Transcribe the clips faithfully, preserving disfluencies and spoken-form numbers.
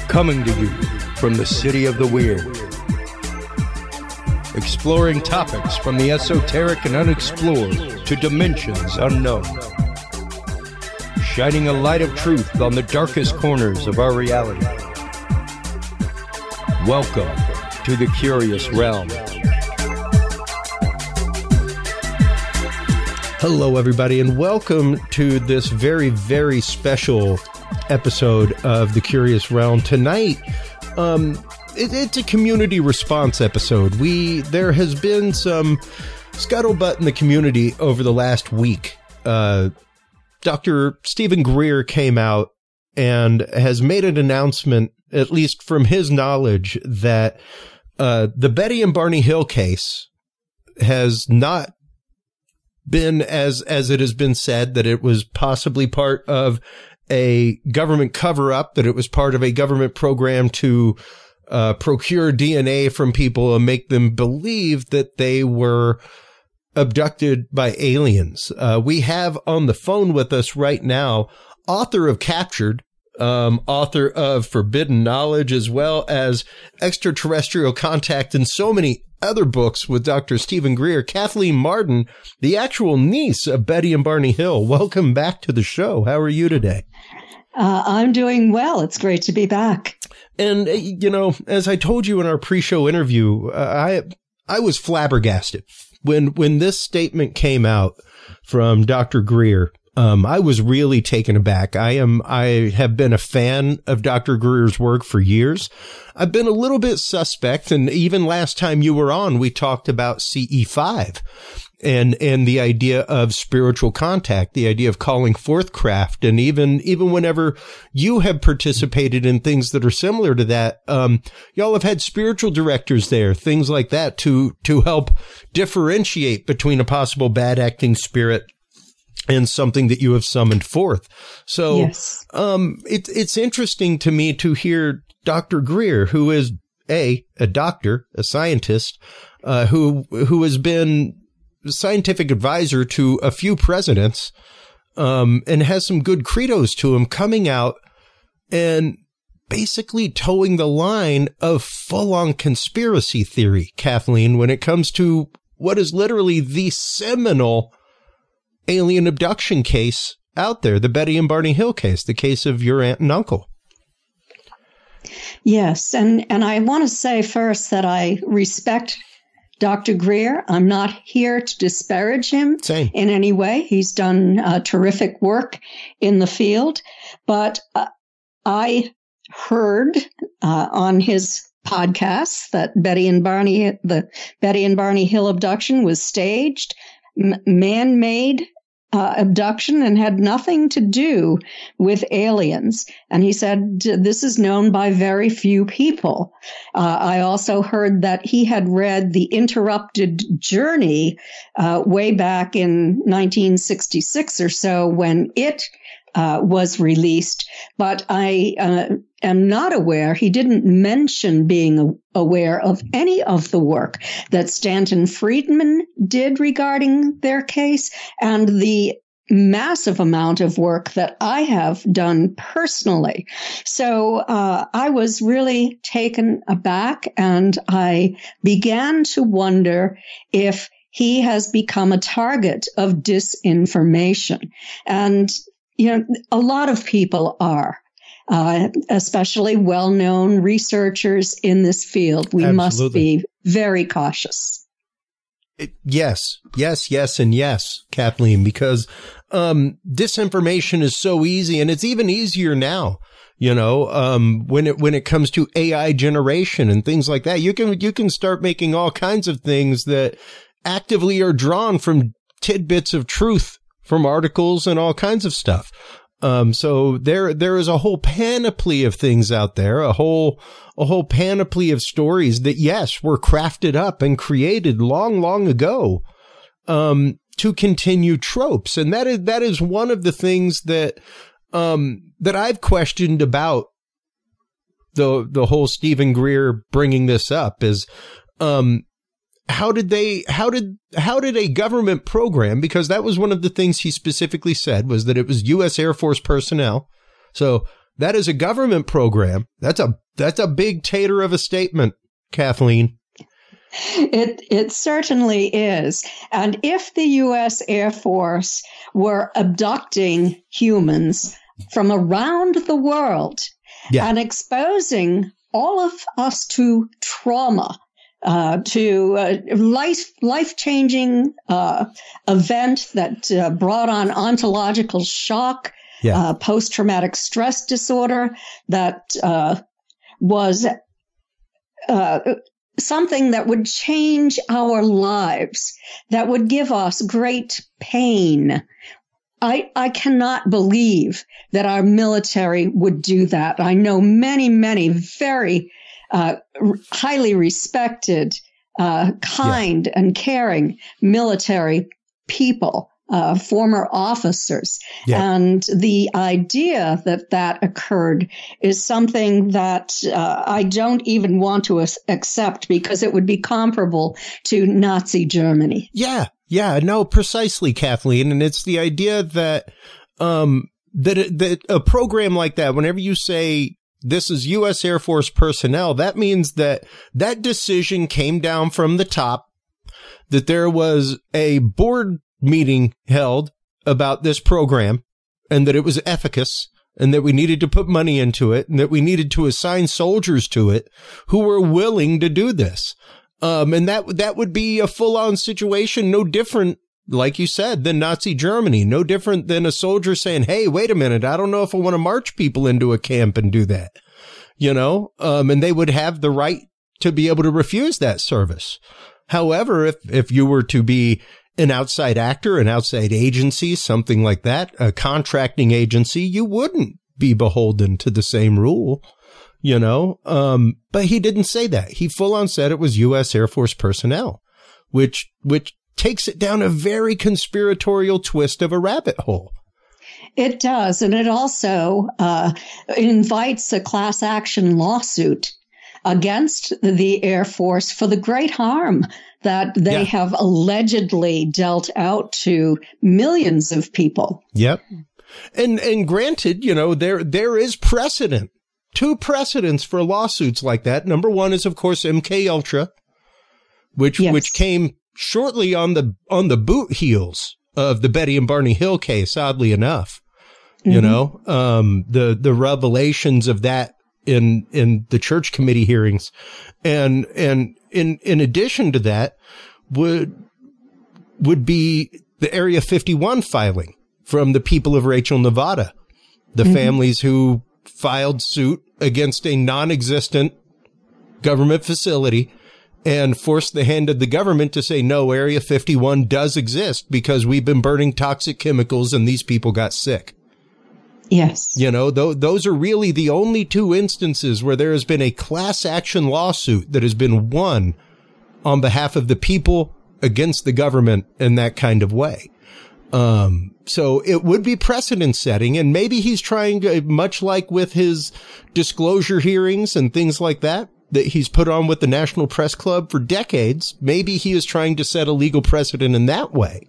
Coming to you from the city of the weird. Exploring topics from the esoteric and unexplored to dimensions unknown. Shining a light of truth on the darkest corners of our reality. Welcome to the Curious Realm. Hello, everybody, and welcome to this very, very special episode of The Curious Realm. Tonight, um, it, it's a community response episode. We There has been some scuttlebutt in the community over the last week. Uh, Doctor Steven Greer came out and has made an announcement, at least from his knowledge, that uh, the Betty and Barney Hill case has not been, as as it has been said, that it was possibly part of a government cover-up, that it was part of a government program to uh, procure D N A from people and make them believe that they were abducted by aliens. Uh, we have on the phone with us right now author of Captured, um, author of Forbidden Knowledge, as well as Extraterrestrial Contact and so many other books with Doctor Steven Greer, Kathleen Marden, the actual niece of Betty and Barney Hill. Welcome back to the show. How are you today? Uh, I'm doing well. It's great to be back. And, uh, you know, as I told you in our pre-show interview, uh, I I was flabbergasted when when this statement came out from Doctor Greer. Um, I was really taken aback. I am, I have been a fan of Doctor Greer's work for years. I've been a little bit suspect. And even last time you were on, we talked about C E five and, and the idea of spiritual contact, the idea of calling forth craft. And even, even whenever you have participated in things that are similar to that, um, y'all have had spiritual directors there, things like that to, to help differentiate between a possible bad acting spirit and something that you have summoned forth. So, yes. um, it, it's interesting to me to hear Doctor Greer, who is a, a doctor, a scientist, uh, who, who has been scientific advisor to a few presidents, um, and has some good credos to him, coming out and basically towing the line of full-on conspiracy theory, Kathleen, when it comes to what is literally the seminal alien abduction case out there, the Betty and Barney Hill case, the case of your aunt and uncle. Yes, and, and I want to say first that I respect Doctor Greer. I'm not here to disparage him Same. in any way. He's done uh, terrific work in the field, but uh, I heard uh, on his podcast that Betty and Barney, the Betty and Barney Hill abduction was staged, m- man-made Uh, abduction, and had nothing to do with aliens. And he said this is known by very few people. Uh, I also heard that he had read The Interrupted Journey uh, way back in nineteen sixty-six or so when it uh, was released. But I uh, am not aware, he didn't mention being aware of any of the work that Stanton Friedman did regarding their case and the massive amount of work that I have done personally. So uh, I was really taken aback, and I began to wonder if he has become a target of disinformation. And, you know, a lot of people are. Uh, especially well-known researchers in this field. We Absolutely. must be very cautious. It, yes, yes, yes, and yes, Kathleen, because um, disinformation is so easy, and it's even easier now. You know, um, when it when it comes to A I generation and things like that, you can you can start making all kinds of things that actively are drawn from tidbits of truth from articles and all kinds of stuff. Um, so there, there is a whole panoply of things out there, a whole, a whole panoply of stories that, yes, were crafted up and created long, long ago, um, to continue tropes. And that is, that is one of the things that, um, that I've questioned about the, the whole Steven Greer bringing this up is, um, how did they, how did, how did a government program, because that was one of the things he specifically said was that it was U S Air Force personnel. So That is a government program. That's a that's a big tater of a statement, Kathleen. It it certainly is. And if the U S Air Force were abducting humans from around the world yeah. and exposing all of us to trauma, uh, to a life life changing uh, event that uh, brought on ontological shock, yeah. uh, post traumatic stress disorder, that uh, was uh, something that would change our lives, that would give us great pain. I, I cannot believe that our military would do that. I know many, many very uh, highly respected, uh, kind yeah. and caring military people, uh, former officers. Yeah. And the idea that that occurred is something that uh, I don't even want to as- accept because it would be comparable to Nazi Germany. Yeah. Yeah, no, precisely, Kathleen. And it's the idea that, um, that, that a program like that, whenever you say this is U S Air Force personnel, that means that that decision came down from the top, that there was a board meeting held about this program and that it was efficacious and that we needed to put money into it and that we needed to assign soldiers to it who were willing to do this. Um, and that, that would be a full on situation, no different, like you said, than Nazi Germany, no different than a soldier saying, hey, wait a minute, I don't know if I want to march people into a camp and do that, you know, um, and they would have the right to be able to refuse that service. However, if, if you were to be an outside actor, an outside agency, something like that, a contracting agency, you wouldn't be beholden to the same rule. You know, um, but he didn't say that. He full on said it was U S Air Force personnel, which, which takes it down a very conspiratorial twist of a rabbit hole. It does. And it also, uh, invites a class action lawsuit against the Air Force for the great harm that they yeah. have allegedly dealt out to millions of people. Yep. And, and granted, you know, there, there is precedent. Two precedents for lawsuits like that. Number one is, of course, M K Ultra, which yes. which came shortly on the on the boot heels of the Betty and Barney Hill case. Oddly enough, mm-hmm. you know, um, the the revelations of that in in the church committee hearings, and and in in addition to that, would would be the Area fifty-one filing from the people of Rachel, Nevada, the mm-hmm. families who filed suit against a non-existent government facility and forced the hand of the government to say, no, Area fifty-one does exist because we've been burning toxic chemicals and these people got sick. Yes. You know, th- those are really the only two instances where there has been a class action lawsuit that has been won on behalf of the people against the government in that kind of way. Um, so it would be precedent setting, and maybe he's trying to, much like with his disclosure hearings and things like that, that he's put on with the National Press Club for decades. Maybe he is trying to set a legal precedent in that way.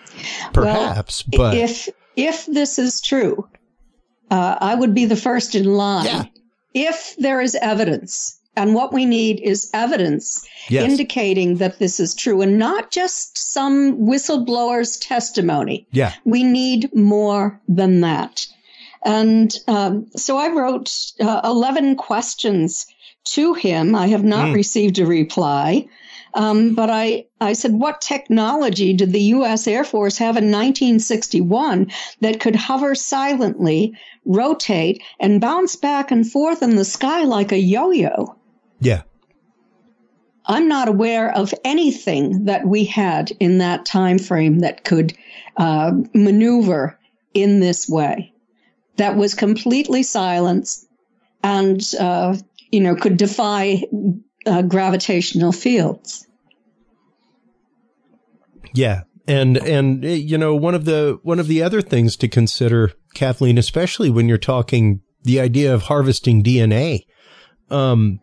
Perhaps, well, but if, if this is true, uh, I would be the first in line. Yeah. If there is evidence. And what we need is evidence yes. indicating that this is true, and not just some whistleblower's testimony. Yeah. We need more than that. And um, so I wrote uh, eleven questions to him. I have not mm. received a reply. Um, but I, I said, what technology did the U S Air Force have in nineteen sixty-one that could hover silently, rotate, and bounce back and forth in the sky like a yo-yo? Yeah. I'm not aware of anything that we had in that time frame that could uh, maneuver in this way, that was completely silent and, uh, you know, could defy uh, gravitational fields. Yeah. And, and, you know, one of the, one of the other things to consider, Kathleen, especially when you're talking the idea of harvesting D N A, um,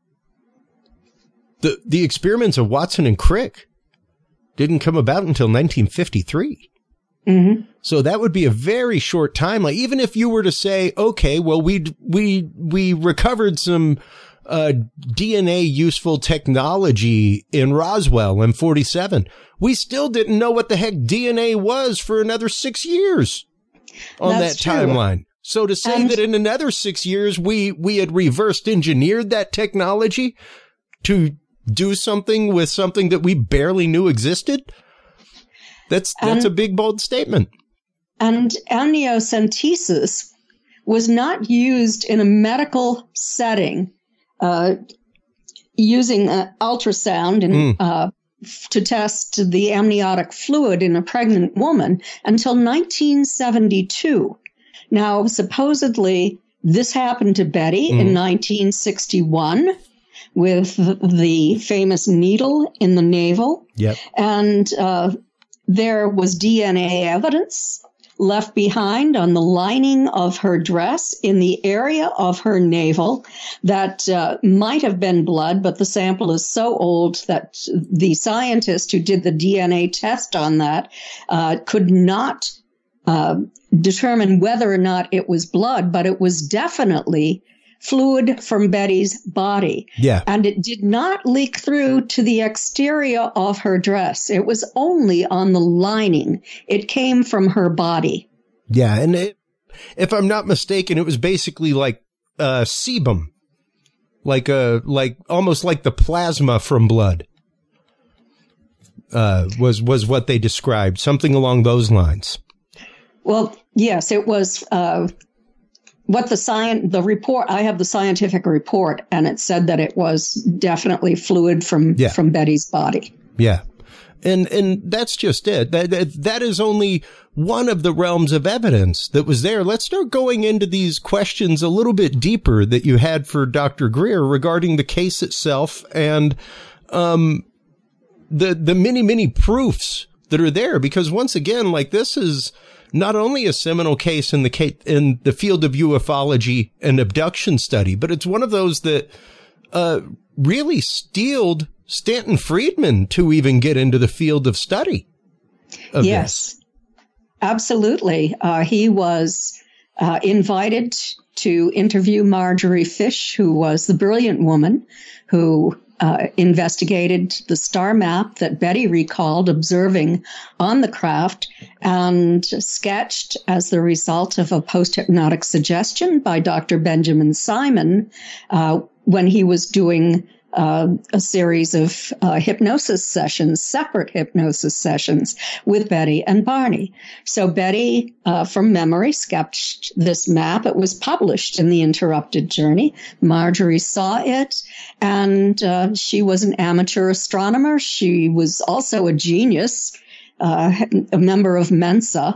The the experiments of Watson and Crick didn't come about until nineteen fifty-three. Mm-hmm. So that would be a very short time. Like, even if you were to say, okay, well, we, we, we recovered some, uh, D N A useful technology in Roswell in forty-seven. We still didn't know what the heck D N A was for another six years on That's that true. timeline. So to say And that in another six years, we, we had reversed engineered that technology to do something with something that we barely knew existed. That's, that's and, a big, bold statement. And amniocentesis was not used in a medical setting, uh, using uh, ultrasound and, Mm. uh, to test the amniotic fluid in a pregnant woman until nineteen seventy-two. Now, supposedly, this happened to Betty mm. in nineteen sixty-one with the famous needle in the navel. Yep. And uh, there was D N A evidence left behind on the lining of her dress in the area of her navel that uh, might have been blood, but the sample is so old that the scientist who did the D N A test on that uh, could not uh, determine whether or not it was blood, but it was definitely fluid from Betty's body. Yeah. And it did not leak through to the exterior of her dress. It was only on the lining. It came from her body. Yeah. And it, if I'm not mistaken, it was basically like uh, sebum, like a, like almost like the plasma from blood uh, was, was what they described, something along those lines. Well, yes, it was, uh, What the science, the report, I have the scientific report, and it said that it was definitely fluid from, yeah. from Betty's body. Yeah. And, and that's just it. That, that, that is only one of the realms of evidence that was there. Let's start going into these questions a little bit deeper that you had for Doctor Greer regarding the case itself and, um, the, the many, many proofs that are there. Because once again, like, this is not only a seminal case in the case, in the field of ufology and abduction study, but it's one of those that uh really steeled Stanton Friedman to even get into the field of study of yes, this. Absolutely. Uh, he was uh, invited to interview Marjorie Fish, who was the brilliant woman who Uh, investigated the star map that Betty recalled observing on the craft and sketched as the result of a post-hypnotic suggestion by Doctor Benjamin Simon uh, when he was doing uh, a series of uh, hypnosis sessions, separate hypnosis sessions with Betty and Barney. So Betty, uh, from memory, sketched this map. It was published in The Interrupted Journey. Marjorie saw it, and uh, she was an amateur astronomer. She was also a genius, uh, a member of Mensa,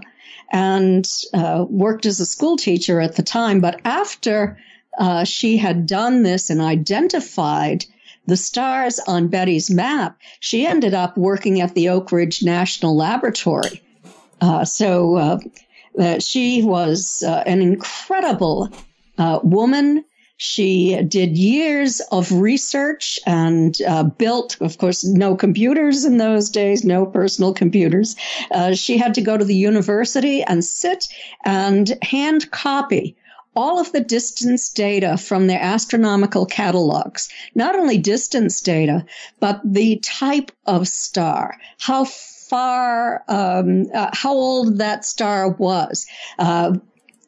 and uh, worked as a school teacher at the time. But after uh, she had done this and identified the stars on Betty's map, she ended up working at the Oak Ridge National Laboratory. Uh, so uh, uh, she was uh, an incredible uh, woman. She did years of research and uh, built, of course, no computers in those days, no personal computers. Uh, she had to go to the university and sit and hand copy all of the distance data from their astronomical catalogs. Not only distance data, but the type of star, how far, um, uh, how old that star was. Uh,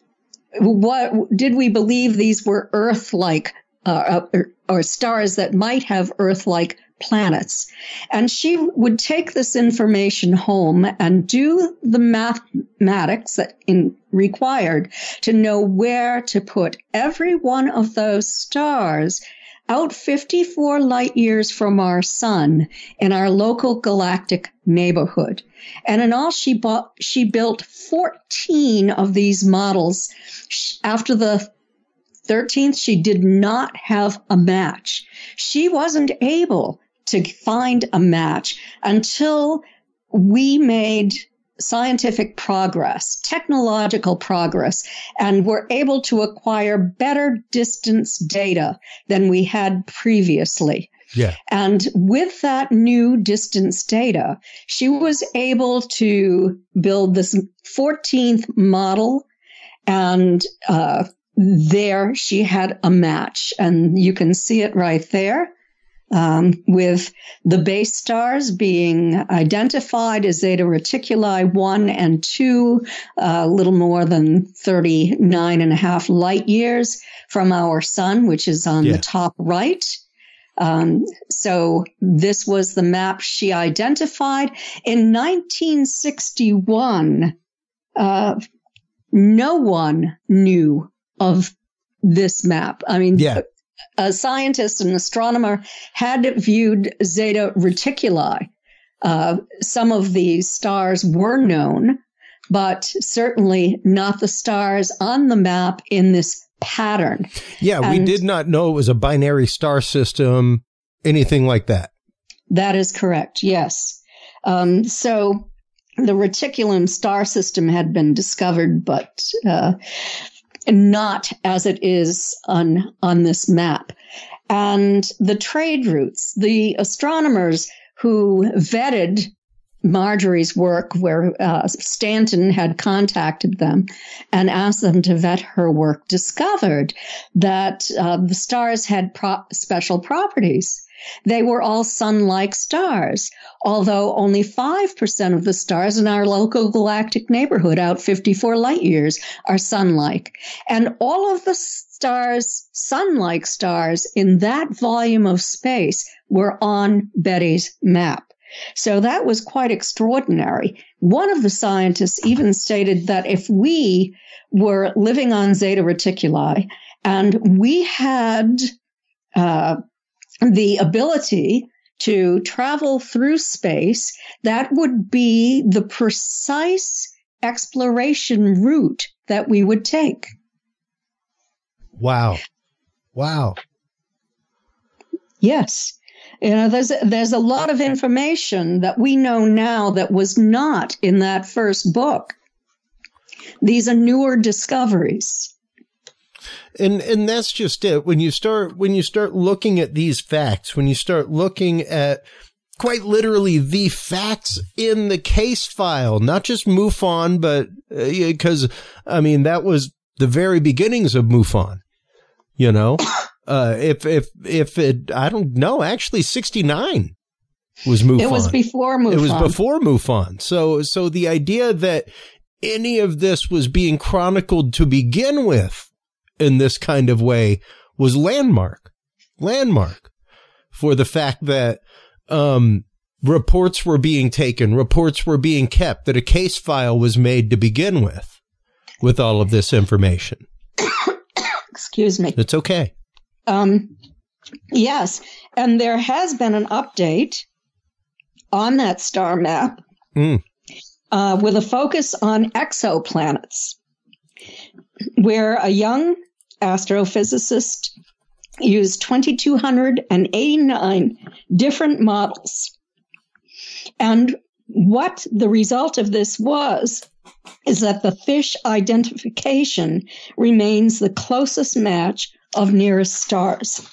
what did we believe these were Earth-like, uh, or, or stars that might have Earth-like planets? And she would take this information home and do the mathematics that in required to know where to put every one of those stars out fifty-four light years from our sun in our local galactic neighborhood. And in all, she bought, she built fourteen of these models. After the thirteenth, she did not have a match. She wasn't able to find a match until we made scientific progress, technological progress, and were able to acquire better distance data than we had previously. Yeah. And with that new distance data, she was able to build this fourteenth model, and uh, there she had a match. And you can see it right there. Um, with the base stars being identified as Zeta Reticuli one and two, a uh, little more than thirty-nine and a half light years from our sun, which is on yeah. the top right. Um, so this was the map she identified. In nineteen sixty-one, uh, no one knew of this map. I mean, yeah. a scientist, an astronomer, had viewed Zeta Reticuli. Uh, some of the stars were known, but certainly not the stars on the map in this pattern. Yeah, and we did not know it was a binary star system, anything like that. That is correct, yes. Um, so the Reticulum star system had been discovered, but uh, not as it is on, on this map. And the trade routes, the astronomers who vetted Marjorie's work, where uh, Stanton had contacted them and asked them to vet her work, discovered that uh, the stars had pro- special properties. They were all sun-like stars, although only five percent of the stars in our local galactic neighborhood, out fifty-four light years, are sun-like. And all of the stars, sun-like stars in that volume of space were on Betty's map. So that was quite extraordinary. One of the scientists even stated that if we were living on Zeta Reticuli and we had uh, the ability to travel through space, that would be the precise exploration route that we would take. Wow. Wow. Yes. You know, there's there's a lot of information that we know now that was not in that first book. These are newer discoveries. And and that's just it. When you start when you start looking at these facts, when you start looking at quite literally the facts in the case file, not just MUFON, but because uh, I mean that was the very beginnings of MUFON, you know. Uh, if, if, if it, I don't know, actually sixty-nine was MUFON. It was before MUFON. It was before MUFON. So, so the idea that any of this was being chronicled to begin with in this kind of way was landmark, landmark for the fact that, um, reports were being taken, reports were being kept, that a case file was made to begin with, with all of this information. Excuse me. It's okay. Um, yes, and there has been an update on that star map mm. uh, with a focus on exoplanets, where a young astrophysicist used two thousand two hundred eighty-nine different models. And what the result of this was is that the fish identification remains the closest match of nearest stars.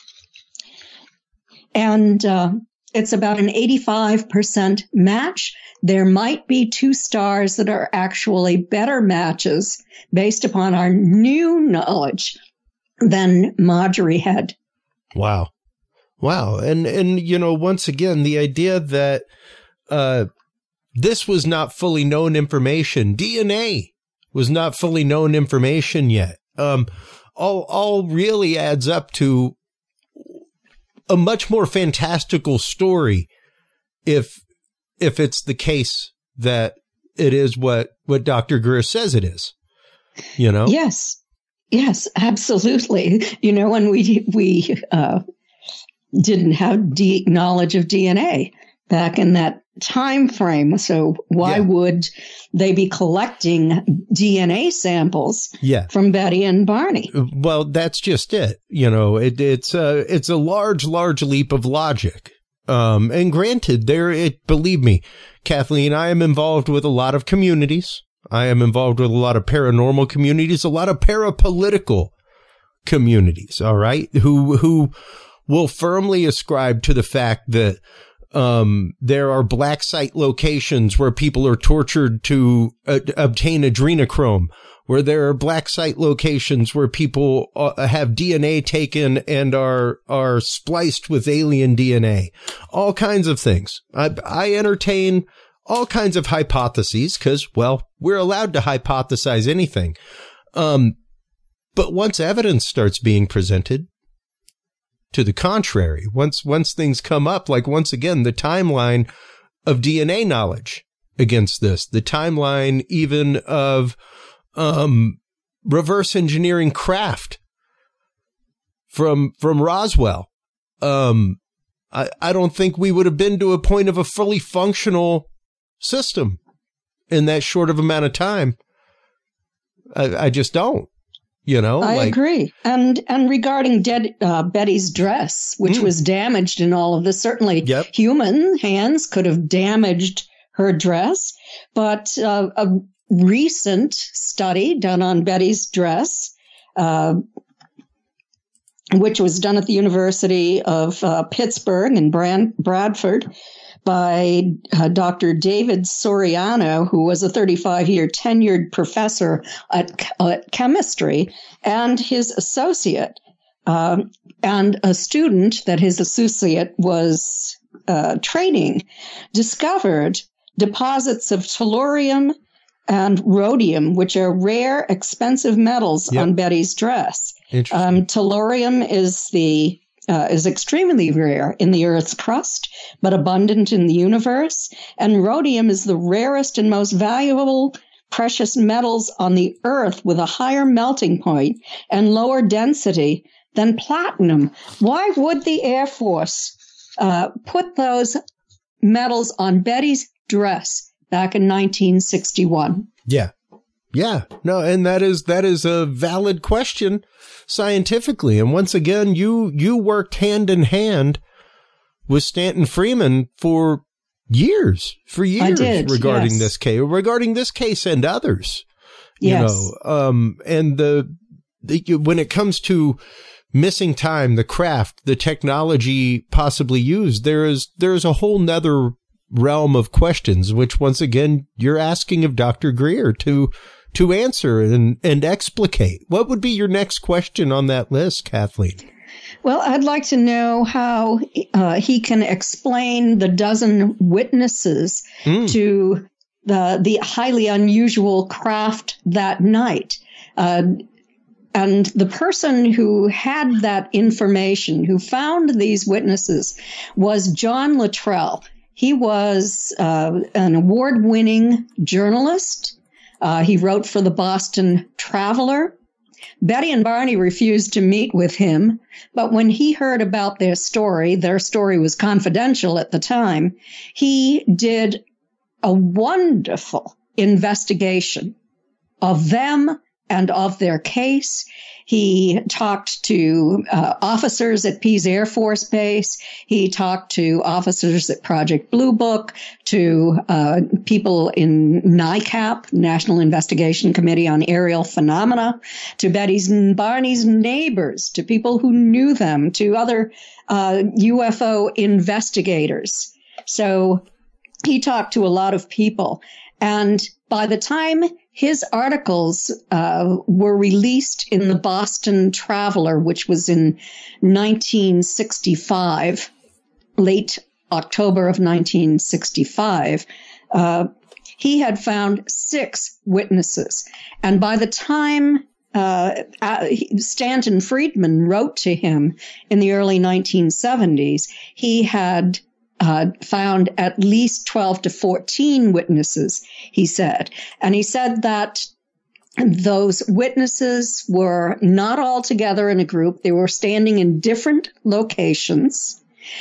And uh, it's about an eighty-five percent match. There might be two stars that are actually better matches based upon our new knowledge than Marjorie had. Wow. Wow. And, and you know, once again, the idea that uh, this was not fully known information. D N A was not fully known information yet. Um All, all really adds up to a much more fantastical story if, if it's the case that it is what, what Doctor Greer says it is, you know? Yes. Yes, absolutely. You know, when we, we, uh, didn't have D- knowledge of D N A back in that time frame. So why yeah. would they be collecting D N A samples yeah. from Betty and Barney? Well, that's just it. You know, it, it's a, it's a large, large leap of logic. Um, and granted, there, it, believe me, Kathleen, I am involved with a lot of communities. I am involved with a lot of paranormal communities, a lot of parapolitical communities. All right. Who, who will firmly ascribe to the fact that um, there are black site locations where people are tortured to uh, obtain adrenochrome, where there are black site locations where people uh, have D N A taken and are are spliced with alien D N A, all kinds of things. I, I entertain all kinds of hypotheses because, well, we're allowed to hypothesize anything. Um, but once evidence starts being presented to the contrary, once once things come up, like once again, the timeline of D N A knowledge against this, the timeline even of um, reverse engineering craft from from Roswell, um, I, I don't think we would have been to a point of a fully functional system in that short of amount of time. I, I just don't, you know. I like, agree. And and regarding dead, uh, Betty's dress, which mm. was damaged in all of this, certainly yep. human hands could have damaged her dress, but uh, a recent study done on Betty's dress, uh, which was done at the University of uh, Pittsburgh and Brand- Bradford, by uh, Doctor David Soriano, who was a thirty-five-year tenured professor at, at chemistry, and his associate, um, and a student that his associate was uh, training, discovered deposits of tellurium and rhodium, which are rare, expensive metals yep. on Betty's dress. Um, tellurium is the Uh, is extremely rare in the Earth's crust, but abundant in the universe. And rhodium is the rarest and most valuable precious metals on the Earth, with a higher melting point and lower density than platinum. Why would the Air Force uh, put those metals on Betty's dress back in nineteen sixty-one? Yeah. Yeah, no, and that is that is a valid question scientifically. And once again, you you worked hand in hand with Stanton Friedman for years, for years I did, regarding yes. this case, regarding this case and others. Yes. You know, um, and the, the when it comes to missing time, the craft, the technology possibly used, there is there is a whole nother realm of questions, which once again you're asking of Doctor Greer to. to answer and, and explicate. What would be your next question on that list, Kathleen? Well, I'd like to know how uh, he can explain the dozen witnesses mm. to the the highly unusual craft that night. Uh, and the person who had that information, who found these witnesses, was John Luttrell. He was uh, an award-winning journalist. Uh, he wrote for the Boston Traveler. Betty and Barney refused to meet with him, but when he heard about their story, their story was confidential at the time, he did a wonderful investigation of them and of their case. He talked to uh, officers at Pease Air Force Base. He talked to officers at Project Blue Book, to uh, people in NICAP, National Investigation Committee on Aerial Phenomena, to Betty's and Barney's neighbors, to people who knew them, to other uh, U F O investigators. So he talked to a lot of people. And by the time his articles uh, were released in the Boston Traveler, which was in nineteen sixty-five, late October of nineteen sixty-five, uh, he had found six witnesses. And by the time uh, Stanton Friedman wrote to him in the early nineteen seventies, he had Uh, found at least twelve to fourteen witnesses, he said. And he said that those witnesses were not all together in a group. They were standing in different locations,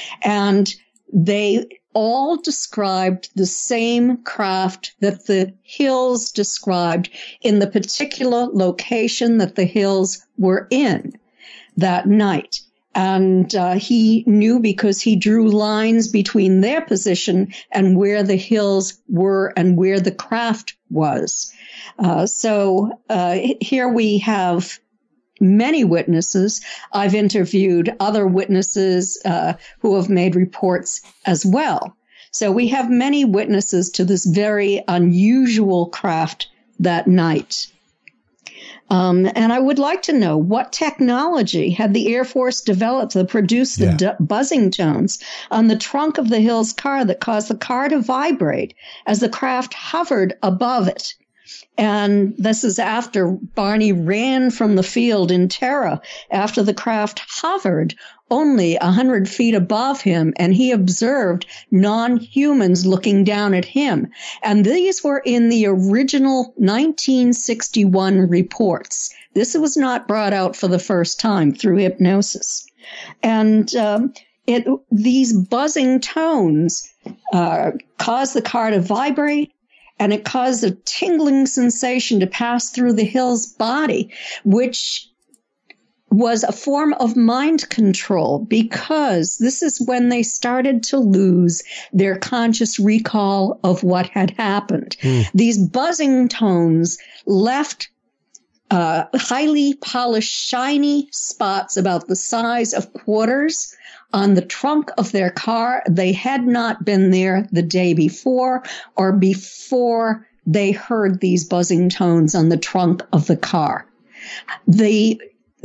and they all described the same craft that the Hills described in the particular location that the Hills were in that night. And uh, he knew because he drew lines between their position and where the Hills were and where the craft was. Uh, so uh, here we have many witnesses. I've interviewed other witnesses uh, who have made reports as well. So we have many witnesses to this very unusual craft that night. Um, and I would like to know, what technology had the Air Force developed to produce the yeah. d- buzzing tones on the trunk of the Hills car that caused the car to vibrate as the craft hovered above it? And this is after Barney ran from the field in terror after the craft hovered only one hundred feet above him, and he observed non-humans looking down at him. And these were in the original nineteen sixty-one reports. This was not brought out for the first time through hypnosis. And um, it, these buzzing tones uh, caused the car to vibrate, and it caused a tingling sensation to pass through the Hill's body, which was a form of mind control, because this is when they started to lose their conscious recall of what had happened. Mm. These buzzing tones left uh, highly polished, shiny spots about the size of quarters on the trunk of their car. They had not been there the day before or before they heard these buzzing tones on the trunk of the car. The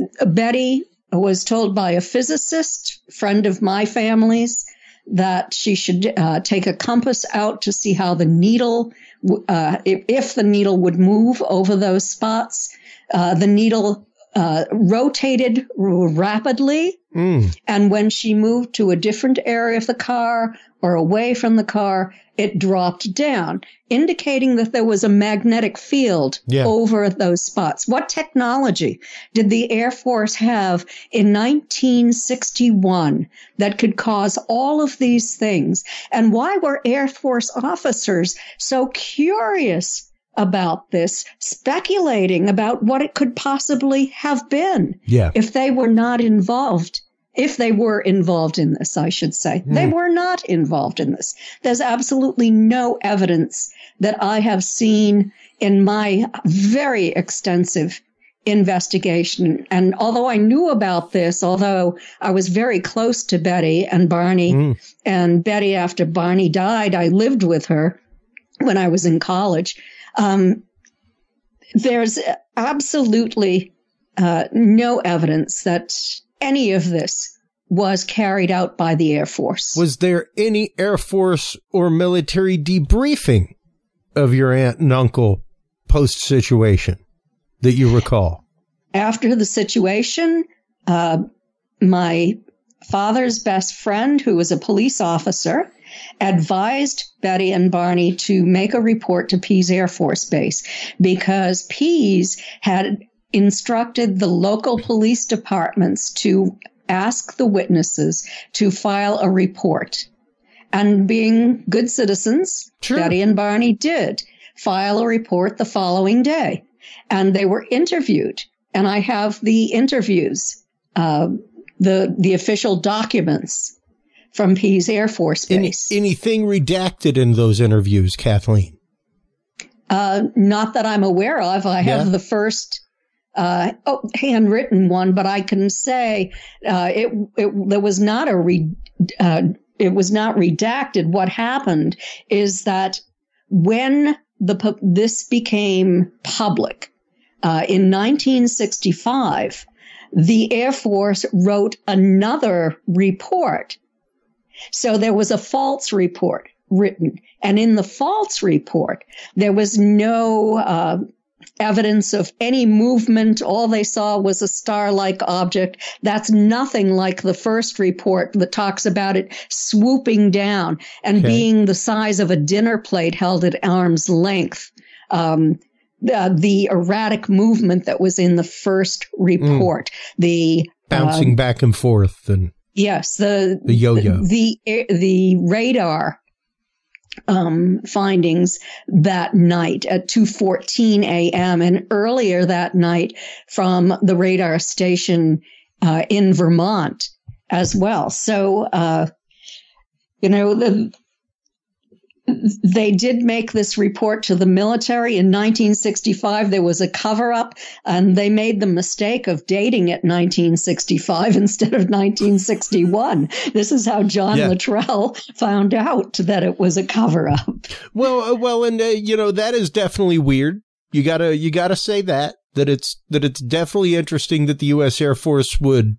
Betty was told by a physicist, friend of my family's, that she should uh, take a compass out to see how the needle, uh, if, if the needle would move over those spots. Uh, the needle uh, rotated rapidly. Mm. And when she moved to a different area of the car or away from the car, it dropped down, indicating that there was a magnetic field yeah. over those spots. What technology did the Air Force have in nineteen sixty-one that could cause all of these things? And why were Air Force officers so curious about this, speculating about what it could possibly have been yeah. if they were not involved, if they were involved in this, I should say. Mm. They were not involved in this. There's absolutely no evidence that I have seen in my very extensive investigation. And although I knew about this, although I was very close to Betty and Barney, mm. and Betty, after Barney died, I lived with her when I was in college. Um, there's absolutely uh, no evidence that any of this was carried out by the Air Force. Was there any Air Force or military debriefing of your aunt and uncle post-situation that you recall? After the situation, uh, my father's best friend, who was a police officer, advised Betty and Barney to make a report to Pease Air Force Base, because Pease had instructed the local police departments to ask the witnesses to file a report. And being good citizens, sure. Betty and Barney did file a report the following day. And they were interviewed. And I have the interviews, uh, the the official documents from Pease Air Force Base. Any, anything redacted in those interviews, Kathleen? Uh, not that I'm aware of. I yeah. have the first uh, oh, handwritten one, but I can say uh, it, it there was not a re, uh, it was not redacted. What happened is that when the this became public uh, in nineteen sixty-five, the Air Force wrote another report. So there was a false report written. And in the false report, there was no uh, evidence of any movement. All they saw was a star-like object. That's nothing like the first report that talks about it swooping down and okay. being the size of a dinner plate held at arm's length. Um, the, the erratic movement that was in the first report. Mm. The bouncing uh, back and forth and yes, the the yo-yo, the the, the radar um, findings that night at two fourteen a.m. and earlier that night from the radar station uh, in Vermont as well. So, uh, you know, the they did make this report to the military in nineteen sixty-five. There was a cover-up, and they made the mistake of dating it nineteen sixty-five instead of nineteen sixty-one. This is how John yeah. Luttrell found out that it was a cover-up. Well, uh, well, and uh, you know, that is definitely weird. You gotta, you gotta say that that it's that it's definitely interesting that the U S Air Force would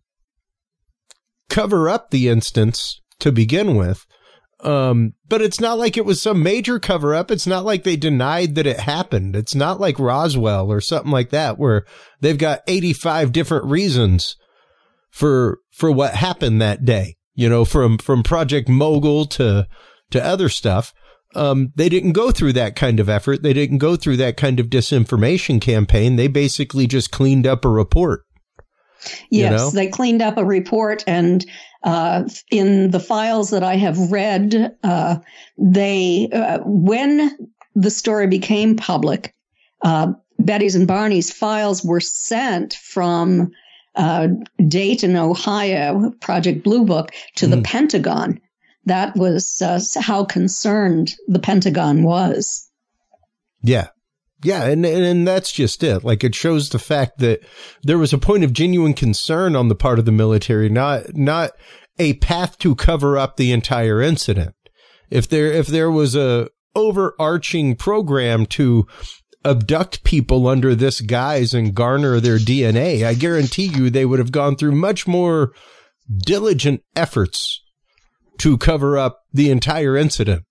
cover up the instance to begin with. Um, but it's not like it was some major cover up. It's not like they denied that it happened. It's not like Roswell or something like that, where they've got eighty-five different reasons for, for what happened that day, you know, from, from Project Mogul to, to other stuff. Um, they didn't go through that kind of effort. They didn't go through that kind of disinformation campaign. They basically just cleaned up a report. Yes, you know? They cleaned up a report, and uh, in the files that I have read, uh, they uh, when the story became public, uh, Betty's and Barney's files were sent from uh, Dayton, Ohio, Project Blue Book, to mm. the Pentagon. That was uh, how concerned the Pentagon was. Yeah. Yeah, and, and that's just it. Like, it shows the fact that there was a point of genuine concern on the part of the military, not not a path to cover up the entire incident. If there if there was a overarching program to abduct people under this guise and garner their D N A, I guarantee you they would have gone through much more diligent efforts to cover up the entire incident.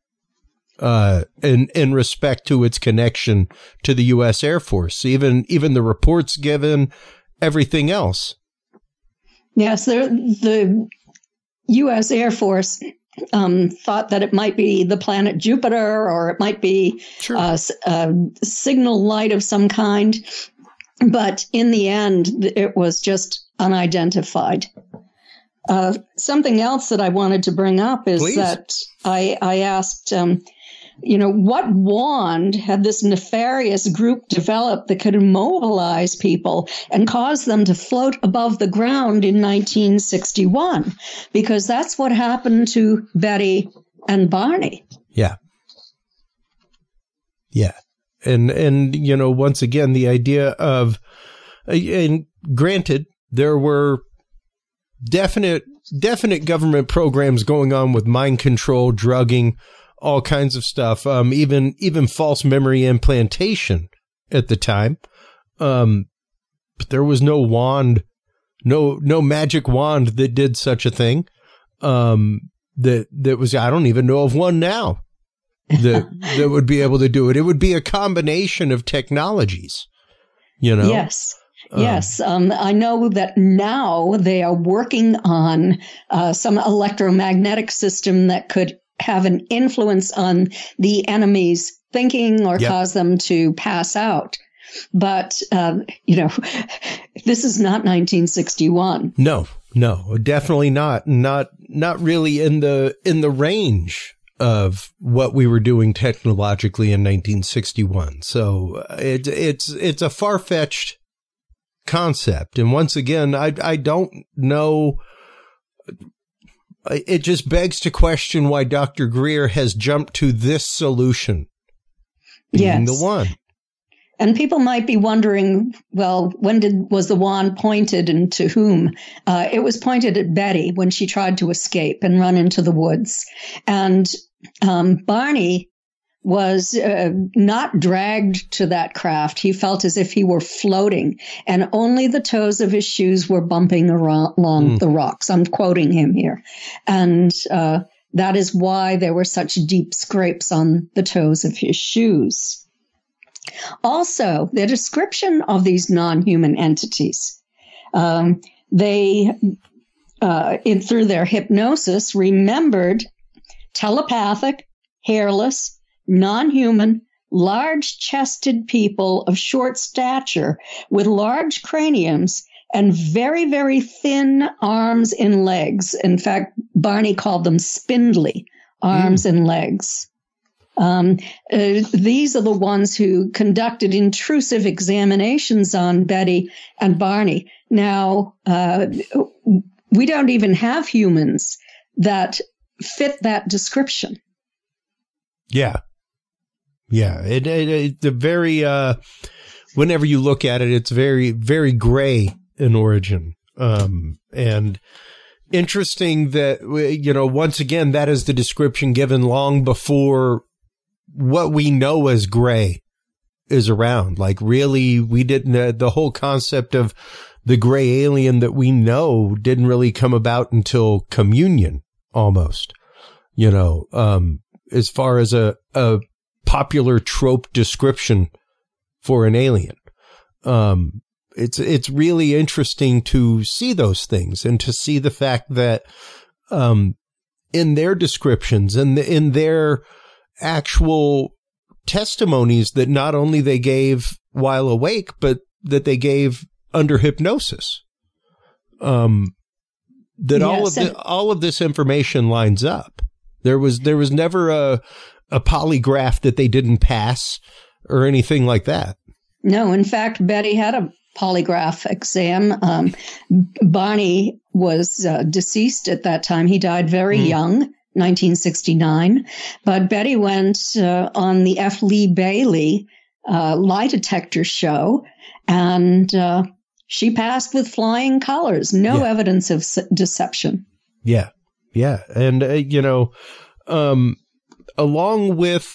Uh, in, in respect to its connection to the U S Air Force, even, even the reports given, everything else. Yes, the, the U S Air Force um, thought that it might be the planet Jupiter, or it might be sure. a, a signal light of some kind. But in the end, it was just unidentified. Uh, something else that I wanted to bring up is Please. that I, I asked, um, you know, what wand had this nefarious group developed that could immobilize people and cause them to float above the ground in nineteen sixty-one? Because that's what happened to Betty and Barney. Yeah. Yeah. And, and, you know, once again, the idea of, and granted, there were definite, definite government programs going on with mind control, drugging, all kinds of stuff, um, even, even false memory implantation at the time. Um, but there was no wand, no, no magic wand that did such a thing. Um, that, that was, I don't even know of one now that, that would be able to do it. It would be a combination of technologies, you know? Yes. Yes, um, I know that now they are working on uh, some electromagnetic system that could have an influence on the enemy's thinking or yep. cause them to pass out. But, um, you know, this is not nineteen sixty-one. No, no, definitely not. Not, not really in the, in the range of what we were doing technologically in nineteen sixty-one. So it, it's, it's a far-fetched concept. And once again, I, I don't know. It just begs to question why Doctor Greer has jumped to this solution being yes. the one. And people might be wondering, well, when did was the wand pointed and to whom? Uh, it was pointed at Betty when she tried to escape and run into the woods. And um, Barney was uh, not dragged to that craft. He felt as if he were floating, and only the toes of his shoes were bumping around, along mm. the rocks. I'm quoting him here. And uh, that is why there were such deep scrapes on the toes of his shoes. Also, the description of these non-human entities, um, they, uh, in, through their hypnosis, remembered telepathic, hairless, non-human, large-chested people of short stature with large craniums and very, very thin arms and legs. In fact, Barney called them spindly arms mm. and legs. Um, uh, these are the ones who conducted intrusive examinations on Betty and Barney. Now, uh, we don't even have humans that fit that description. Yeah. Yeah. It, it, it's a very, uh, whenever you look at it, it's very, very gray in origin. Um, and interesting that, you know, once again, that is the description given long before what we know as gray is around. Like, really, we didn't, uh, the whole concept of the gray alien that we know didn't really come about until Communion, almost, you know, um, as far as a, a popular trope description for an alien. Um, it's, it's really interesting to see those things and to see the fact that, um, in their descriptions and in, in their actual testimonies that not only they gave while awake, but that they gave under hypnosis, um, that yes, all of the, all of this information lines up. There was, there was never a, a polygraph that they didn't pass or anything like that. No, in fact, Betty had a polygraph exam. Um, Barney was uh, deceased at that time. He died very mm. young, nineteen sixty-nine. But Betty went uh, on the F. Lee Bailey uh, lie detector show, and uh, she passed with flying colors. No yeah. evidence of s- deception. Yeah, yeah. And, uh, you know, um, along with,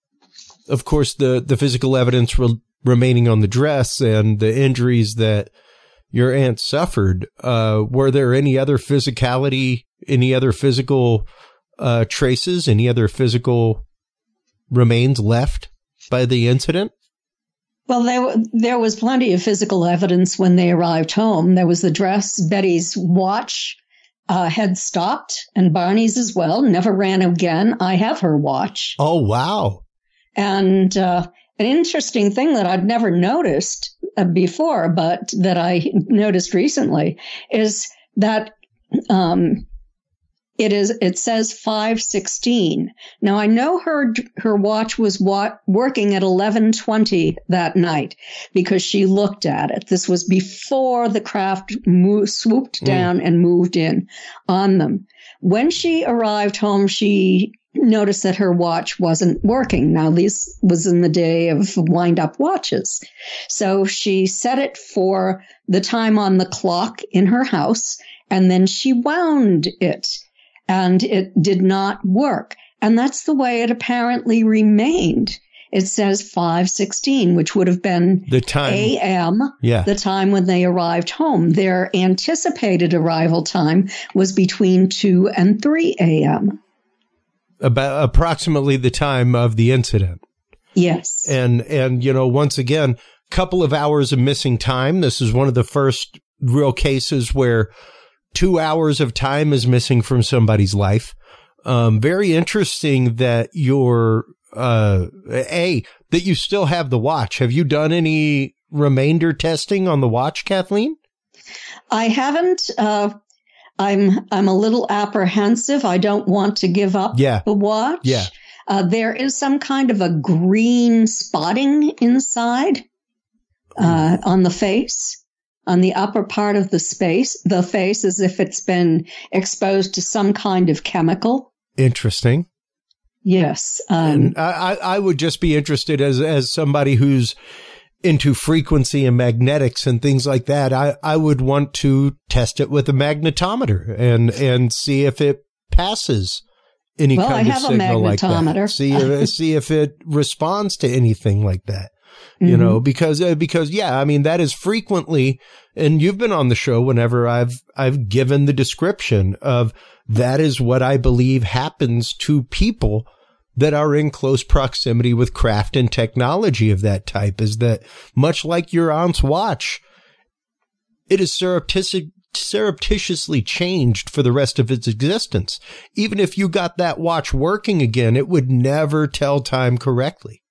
of course, the, the physical evidence re- remaining on the dress and the injuries that your aunt suffered, uh, were there any other physicality, any other physical uh, traces, any other physical remains left by the incident? Well, there, there was plenty of physical evidence when they arrived home. There was the dress. Betty's watch uh, had stopped, and Barney's as well, never ran again. I have her watch. Oh, wow. And uh, an interesting thing that I'd never noticed uh, before, but that I noticed recently, is that um, it is. It says five sixteen. Now, I know her her watch was wa- working at eleven twenty that night because she looked at it. This was before the craft moved, swooped down mm. and moved in on them. When she arrived home, she noticed that her watch wasn't working. Now, this was in the day of wind-up watches. So she set it for the time on the clock in her house, and then she wound it. And it did not work. And that's the way it apparently remained. It says five sixteen, which would have been the time A M, yeah. the time when they arrived home. Their anticipated arrival time was between two and three a.m. About approximately the time of the incident. Yes. And, and, you know, once again, couple of hours of missing time. This is one of the first real cases where two hours of time is missing from somebody's life. Um, very interesting that you're, uh, A, that you still have the watch. Have you done any remainder testing on the watch, Kathleen? I haven't. Uh, I'm, I'm a little apprehensive. I don't want to give up yeah. the watch. Yeah. Uh, there is some kind of a green spotting inside, uh, on the face. On the upper part of the space, the face, as if it's been exposed to some kind of chemical. Interesting. Yes. Um, and I, I would just be interested as, as somebody who's into frequency and magnetics and things like that. I, I would want to test it with a magnetometer and, and see if it passes any well, kind I of have signal a like that. See if, see if it responds to anything like that. You mm-hmm. know, because, uh, because, yeah, I mean, that is frequently, and you've been on the show whenever I've, I've given the description of that is what I believe happens to people that are in close proximity with craft and technology of that type, is that much like your aunt's watch, it is surreptitious, surreptitiously changed for the rest of its existence. Even if you got that watch working again, it would never tell time correctly.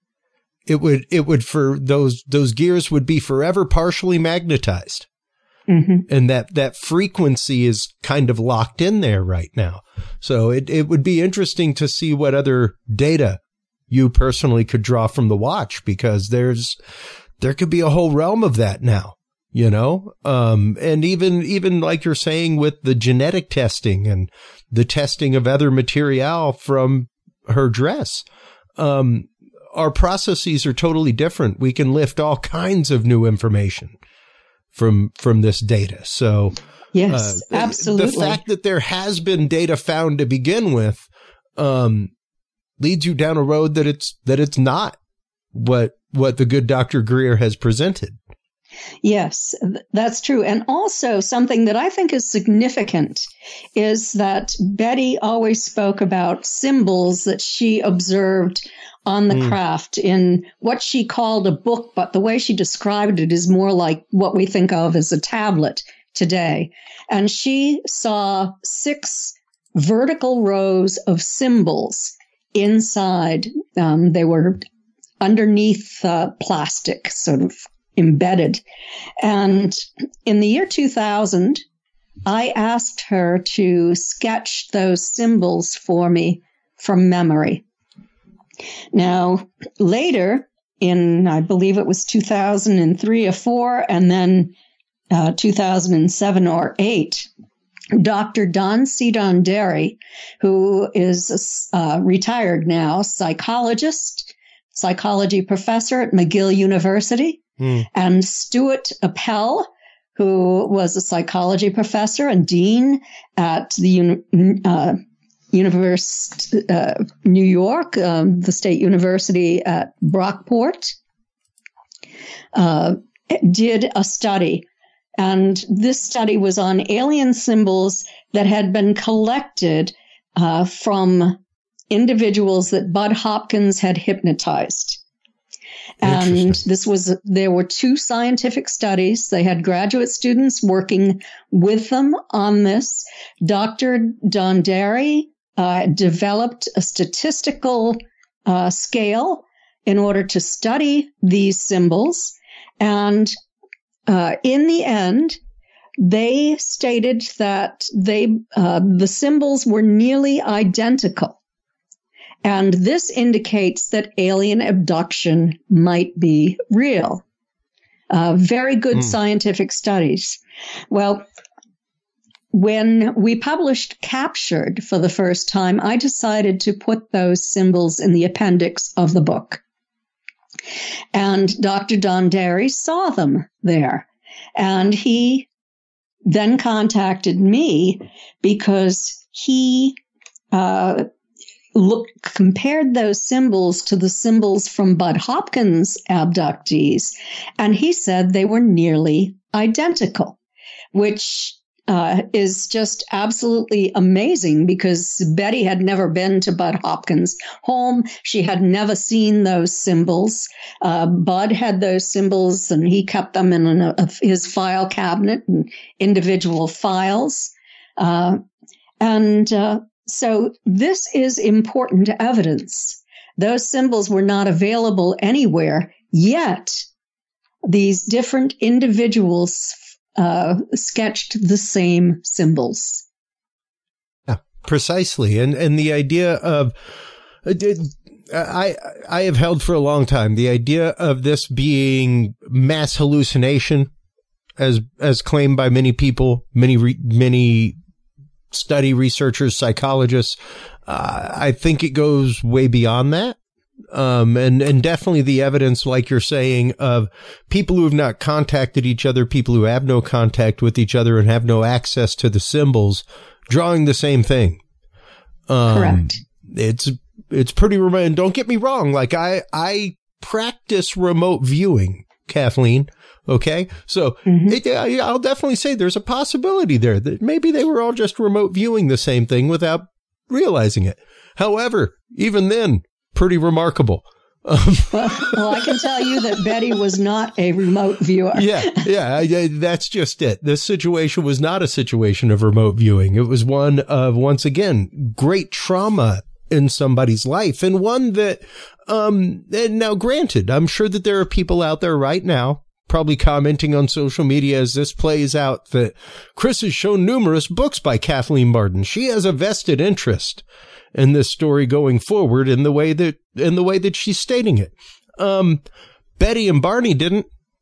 It would, it would for those, those gears would be forever partially magnetized. Mm-hmm. And that, that frequency is kind of locked in there right now. So it, it would be interesting to see what other data you personally could draw from the watch, because there's, there could be a whole realm of that now, you know? Um, and even, even like you're saying with the genetic testing and the testing of other material from her dress. Um, our processes are totally different. We can lift all kinds of new information from from this data. So yes, uh, absolutely. The fact that there has been data found to begin with um, leads you down a road that it's that it's not what what the good Doctor Greer has presented. Yes, that's true. And also something that I think is significant is that Betty always spoke about symbols that she observed on the mm. craft in what she called a book, but the way she described it is more like what we think of as a tablet today. And she saw six vertical rows of symbols inside. Um, they were underneath uh, plastic, sort of embedded. And in the year two thousand, I asked her to sketch those symbols for me from memory. Now, later in, I believe it was two thousand three or four, and then uh, two thousand seven or eight, Doctor Don C. Donderi, who is uh, retired now, psychologist, psychology professor at McGill University, mm. and Stuart Appel, who was a psychology professor and dean at the uh, University uh, New York, um, the State University at Brockport, uh, did a study. And this study was on alien symbols that had been collected uh, from individuals that Bud Hopkins had hypnotized. And this was, there were two scientific studies. They had graduate students working with them on this. Doctor Donderi uh, developed a statistical uh, scale in order to study these symbols. And uh, in the end, they stated that they uh, the symbols were nearly identical. And this indicates that alien abduction might be real. Uh, very good mm. scientific studies. Well, when we published Captured for the first time, I decided to put those symbols in the appendix of the book. And Doctor Donderi saw them there. And he then contacted me because he uh Look, compared those symbols to the symbols from Bud Hopkins abductees, and he said they were nearly identical, which uh, is just absolutely amazing because Betty had never been to Bud Hopkins' home. She had never seen those symbols. Uh, Bud had those symbols, and he kept them in an, a, his file cabinet and individual files. Uh, and uh, So this is important evidence. Those symbols were not available anywhere, yet these different individuals uh, sketched the same symbols. Yeah, precisely. And and the idea of, uh, I, I have held for a long time, the idea of this being mass hallucination, as as claimed by many people, many many study researchers, psychologists. Uh, I think it goes way beyond that. Um, and, and definitely the evidence, like you're saying, of people who have not contacted each other, people who have no contact with each other and have no access to the symbols, drawing the same thing. Um, Correct. It's, it's pretty remote. And don't get me wrong. Like I, I practice remote viewing, Kathleen. Okay. So mm-hmm. it, I, I'll definitely say there's a possibility there that maybe they were all just remote viewing the same thing without realizing it. However, even then, pretty remarkable. Um, well, well, I can tell you that Betty was not a remote viewer. yeah. Yeah. I, I, that's just it. This situation was not a situation of remote viewing. It was one of, once again, great trauma in somebody's life, and one that, um, and now granted, I'm sure that there are people out there right now probably commenting on social media as this plays out that Chris has shown numerous books by Kathleen Marden. She has a vested interest in this story going forward in the way that, in the way that she's stating it. Um, Betty and Barney didn't.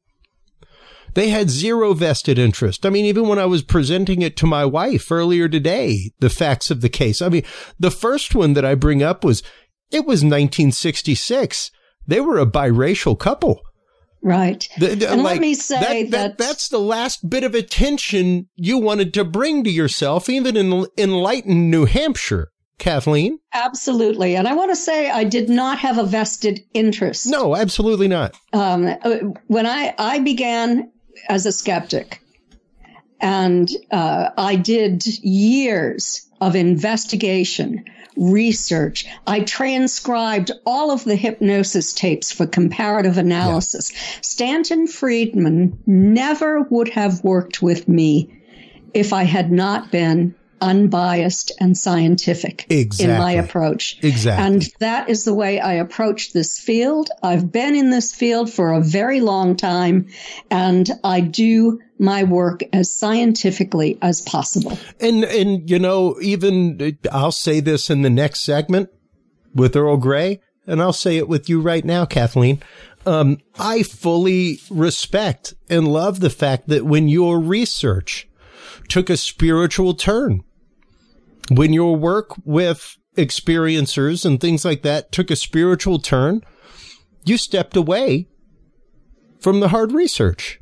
They had zero vested interest. I mean, even when I was presenting it to my wife earlier today, the facts of the case. I mean, the first one that I bring up was it was nineteen sixty-six. They were a biracial couple. Right. The, the, and like, let me say that, that, that that's the last bit of attention you wanted to bring to yourself, even in enlightened New Hampshire, Kathleen. Absolutely. And I want to say I did not have a vested interest. No, absolutely not. Um, when I, I began as a skeptic, and uh, I did years of investigation, research. I transcribed all of the hypnosis tapes for comparative analysis. Yeah. Stanton Friedman never would have worked with me if I had not been unbiased and scientific exactly. in my approach. Exactly. And that is the way I approach this field. I've been in this field for a very long time, and I do my work as scientifically as possible. And, and, you know, even I'll say this in the next segment with Earl Grey, and I'll say it with you right now, Kathleen. Um, I fully respect and love the fact that when your research took a spiritual turn, when your work with experiencers and things like that took a spiritual turn, you stepped away from the hard research.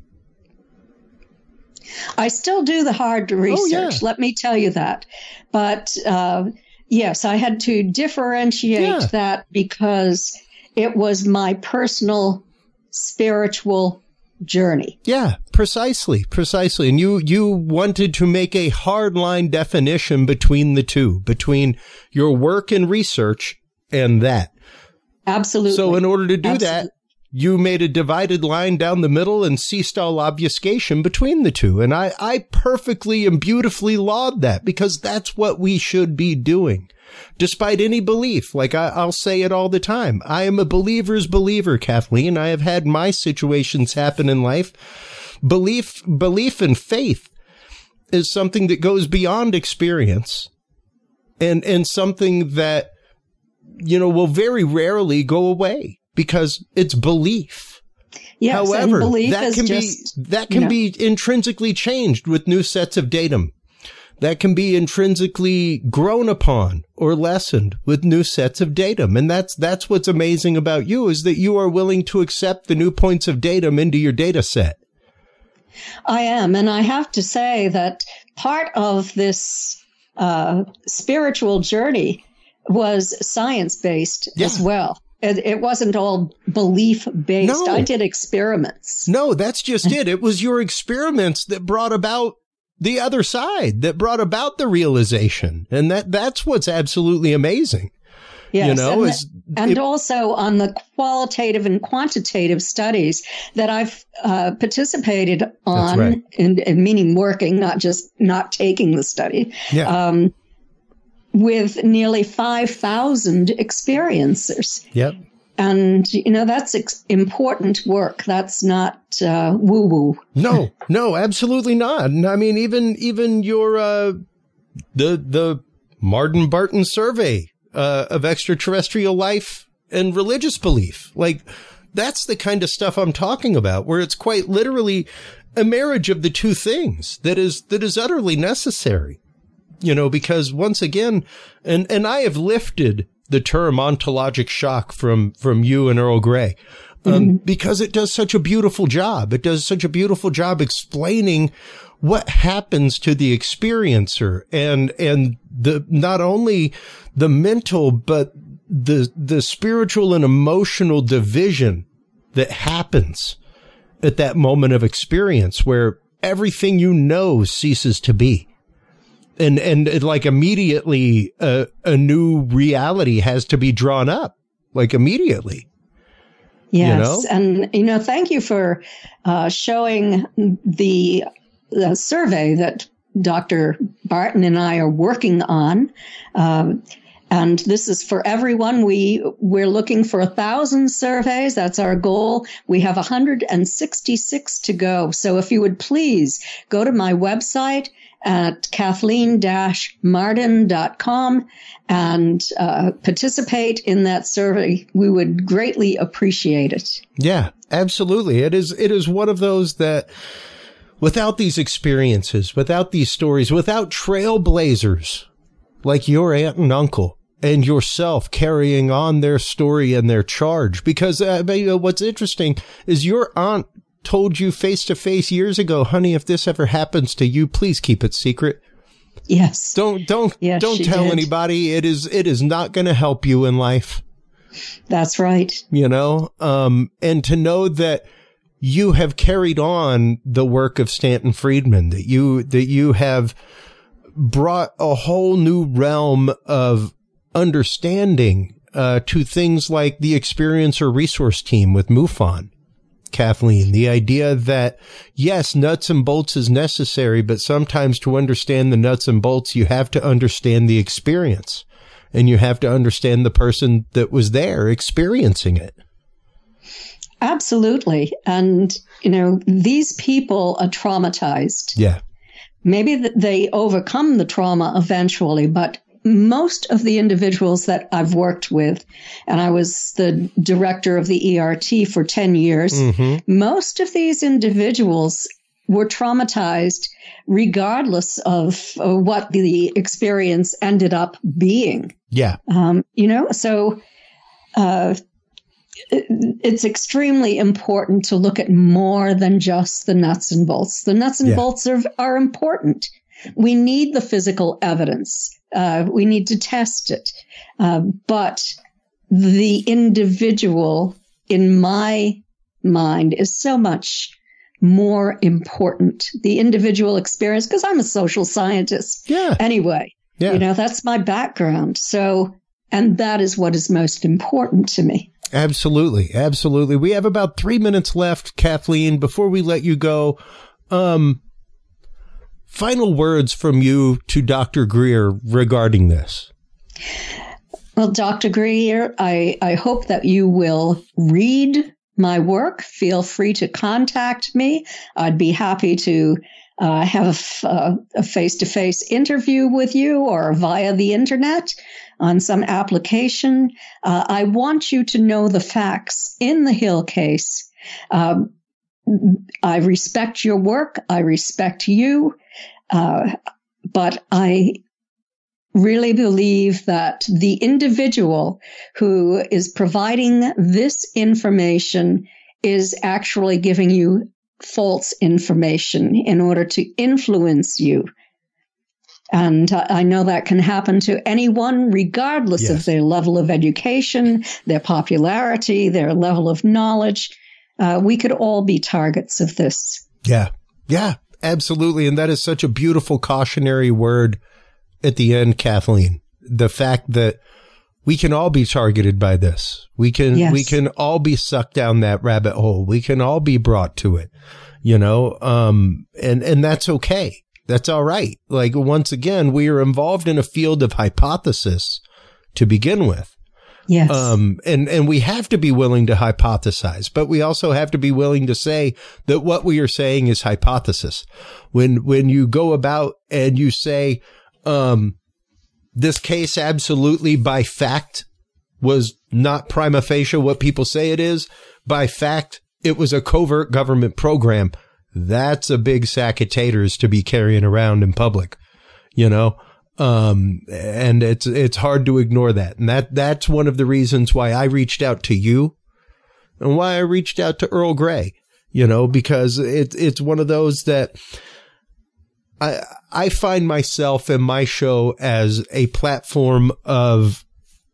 I still do the hard research. Oh, yeah. Let me tell you that. But uh, yes, I had to differentiate yeah. that because it was my personal spiritual journey. Yeah, precisely, precisely. And you, you wanted to make a hard line definition between the two, between your work and research and that. Absolutely. So in order to do Absolutely. that, you made a divided line down the middle and ceased all obfuscation between the two. And I, I perfectly and beautifully laud that, because that's what we should be doing. Despite any belief, like I, I'll say it all the time, I am a believer's believer, Kathleen. I have had my situations happen in life. Belief, belief and faith is something that goes beyond experience, and, and something that, you know, will very rarely go away because it's belief. Yes, However, and belief that is can just, be, that can you know, be intrinsically changed with new sets of datum. That can be intrinsically grown upon or lessened with new sets of datum. And that's, that's what's amazing about you, is that you are willing to accept the new points of datum into your data set. I am. And I have to say that part of this uh, spiritual journey was science-based yeah. as well. It, it wasn't all belief-based. No. I did experiments. No, that's just it. It was your experiments that brought about the other side, that brought about the realization. And that that's what's absolutely amazing. Yes, you know, and, is, and it, also on the qualitative and quantitative studies that I've uh, participated on, right. in, in meaning working, not just not taking the study, yeah. um, with nearly five thousand experiencers. Yep. And, you know, that's ex- important work. That's not uh, woo-woo. No, no, absolutely not. And I mean, even even your uh, the the Martin Barton survey uh, of extraterrestrial life and religious belief, like that's the kind of stuff I'm talking about, where it's quite literally a marriage of the two things that is that is utterly necessary. You know, because once again, and and I have lifted the term ontologic shock from, from you and Earl Grey, um, mm-hmm. because it does such a beautiful job. It does such a beautiful job explaining what happens to the experiencer, and, and the, not only the mental, but the, the spiritual and emotional division that happens at that moment of experience, where everything you know ceases to be. And, and it, like immediately, uh, a new reality has to be drawn up, like immediately. Yes. You know? And, you know, thank you for, uh, showing the, the survey that Doctor Barton and I are working on. Um, and this is for everyone. We, we're looking for a thousand surveys. That's our goal. We have one hundred sixty-six to go. So if you would please go to my website at kathleen dash martin dot com and uh, participate in that survey. We would greatly appreciate it. Yeah, absolutely. It is, it is one of those that without these experiences, without these stories, without trailblazers like your aunt and uncle and yourself carrying on their story and their charge. Because uh, what's interesting is your aunt told you face to face years ago, honey, if this ever happens to you, please keep it secret. Yes. Don't, don't, yes, don't tell did. anybody. It is, it is not going to help you in life. That's right. You know, um, and to know that you have carried on the work of Stanton Friedman, that you, that you have brought a whole new realm of understanding, uh, to things like the Experiencer Resource Team with MUFON. Kathleen, the idea that, yes, nuts and bolts is necessary, but sometimes to understand the nuts and bolts, you have to understand the experience, and you have to understand the person that was there experiencing it. Absolutely. And, you know, these people are traumatized. Yeah. Maybe they overcome the trauma eventually, but most of the individuals that I've worked with, and I was the director of the E R T for ten years, mm-hmm. most of these individuals were traumatized regardless of uh, what the experience ended up being. Yeah. Um, you know, so uh, it, it's extremely important to look at more than just the nuts and bolts. The nuts and yeah. bolts are, are important. We need the physical evidence. Uh, we need to test it. Uh, but the individual, in my mind, is so much more important. The individual experience, because I'm a social scientist. Yeah. Anyway, yeah. you know, that's my background. So, and that is what is most important to me. Absolutely. Absolutely. We have about three minutes left, Kathleen, before we let you go. Um, Final words from you to Doctor Greer regarding this. Well, Doctor Greer, I, I hope that you will read my work. Feel free to contact me. I'd be happy to uh, have a, a face-to-face interview with you or via the internet on some application. Uh, I want you to know the facts in the Hill case. Um, I respect your work. I respect you. Uh, but I really believe that the individual who is providing this information is actually giving you false information in order to influence you. And uh, I know that can happen to anyone, regardless yes. of their level of education, their popularity, their level of knowledge. Uh, we could all be targets of this. Yeah. Yeah, absolutely. And that is such a beautiful cautionary word at the end, Kathleen. The fact that we can all be targeted by this. We can, yes. we can all be sucked down that rabbit hole. We can all be brought to it, you know, um, and, and that's okay. That's all right. Like, once again, we are involved in a field of hypothesis to begin with. Yes. Um, and, and we have to be willing to hypothesize, but we also have to be willing to say that what we are saying is hypothesis. When, when you go about and you say, um, this case absolutely by fact was not prima facie what people say it is, by fact, it was a covert government program. That's a big sack of taters to be carrying around in public, you know? Um, and it's, it's hard to ignore that. And that, that's one of the reasons why I reached out to you and why I reached out to Earl Grey, you know, because it's, it's one of those that I, I find myself in my show as a platform of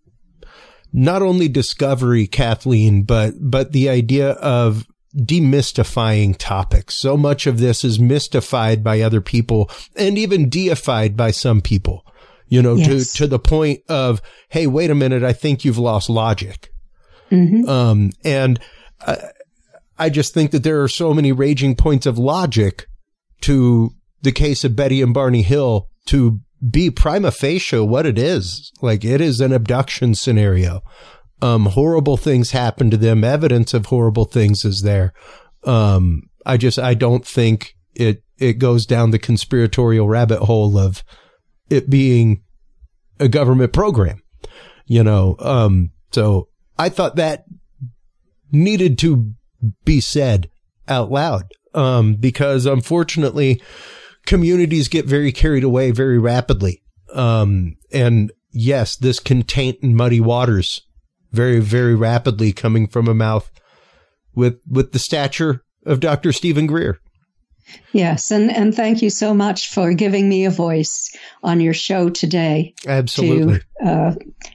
not only discovery, Kathleen, but, but the idea of demystifying topics. So much of this is mystified by other people and even deified by some people, you know, yes. to, to the point of, hey, wait a minute, I think you've lost logic. Mm-hmm. Um, and I, I just think that there are so many raging points of logic to the case of Betty and Barney Hill to be prima facie what it is. Like, it is an abduction scenario. Um, horrible things happen to them. Evidence of horrible things is there. Um, I just, I don't think it, it goes down the conspiratorial rabbit hole of it being a government program, you know? Um, so I thought that needed to be said out loud. Um, because unfortunately communities get very carried away very rapidly. Um, and yes, this can taint muddy waters very, very rapidly coming from a mouth with with the stature of Doctor Stephen Greer. Yes, and, and thank you so much for giving me a voice on your show today. Absolutely. To uh,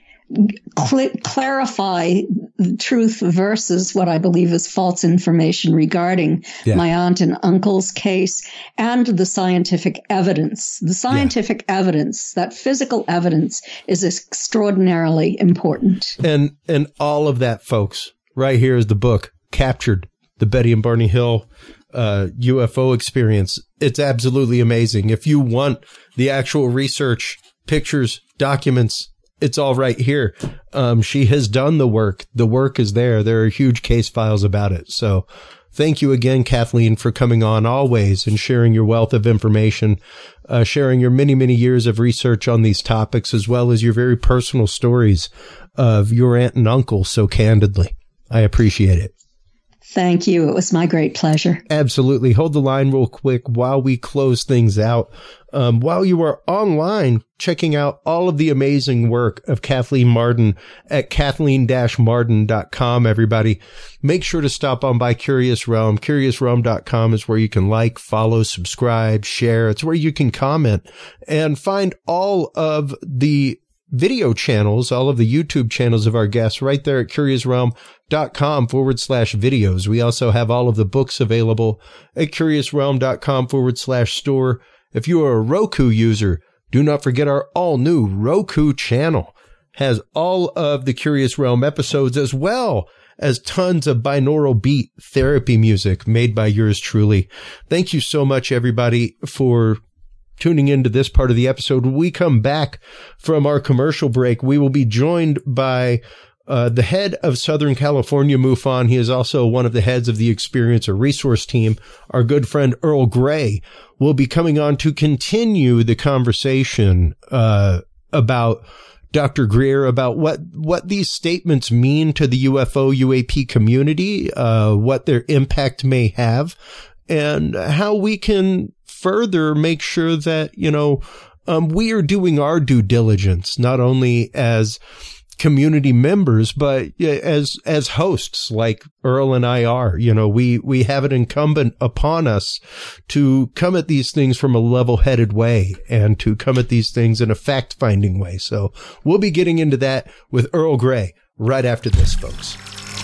cl- clarify the truth versus what I believe is false information regarding yeah. my aunt and uncle's case and the scientific evidence. The scientific yeah. evidence, that physical evidence, is extraordinarily important. And and all of that, folks, right here is the book, Captured, the Betty and Barney Hill uh, U F O experience. It's absolutely amazing. If you want the actual research, pictures, documents, it's all right here. Um, she has done the work. The work is there. There are huge case files about it. So thank you again, Kathleen, for coming on always and sharing your wealth of information, uh, sharing your many, many years of research on these topics, as well as your very personal stories of your aunt and uncle so candidly. I appreciate it. Thank you. It was my great pleasure. Absolutely. Hold the line real quick while we close things out. Um, while you are online checking out all of the amazing work of Kathleen Marden at kathleen dash marden dot com, everybody, make sure to stop on by Curious Realm. curious realm dot com is where you can like, follow, subscribe, share. It's where you can comment and find all of the video channels, all of the YouTube channels of our guests right there at curious realm dot com forward slash videos. We also have all of the books available at curious realm dot com forward slash store. If you are a Roku user, do not forget our all new Roku channel has all of the Curious Realm episodes, as well as tons of binaural beat therapy music made by yours truly. Thank you so much, everybody, for tuning into this part of the episode. When we come back from our commercial break, we will be joined by uh, the head of Southern California MUFON. He is also one of the heads of the Experiencer Resource Team. Our good friend Earl Gray will be coming on to continue the conversation uh, about Doctor Greer, about what, what these statements mean to the U F O U A P community, uh, what their impact may have, and how we can further make sure that, you know, um, we are doing our due diligence, not only as community members, but as, as hosts like Earl and I are. You know, we, we have it incumbent upon us to come at these things from a level-headed way and to come at these things in a fact-finding way. So we'll be getting into that with Earl Gray right after this, folks.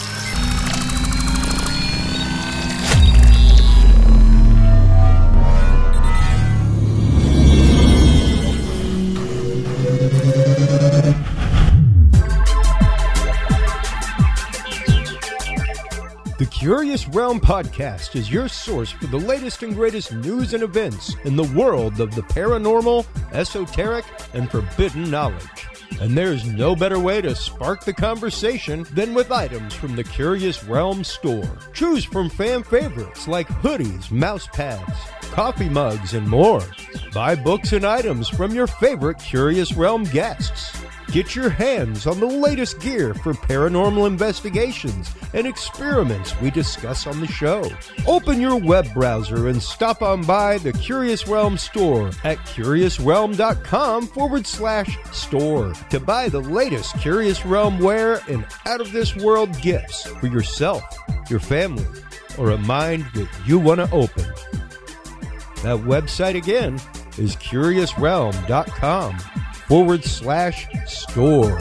The Curious Realm Podcast is your source for the latest and greatest news and events in the world of the paranormal, esoteric, and forbidden knowledge. And there's no better way to spark the conversation than with items from the Curious Realm store. Choose from fan favorites like hoodies, mouse pads, coffee mugs, and more. Buy books and items from your favorite Curious Realm guests. Get your hands on the latest gear for paranormal investigations and experiments we discuss on the show. Open your web browser and stop on by the Curious Realm store at curious realm dot com forward slash store to buy the latest Curious Realm wear and out-of-this-world gifts for yourself, your family, or a mind that you want to open. That website again is curious realm dot com forward slash store.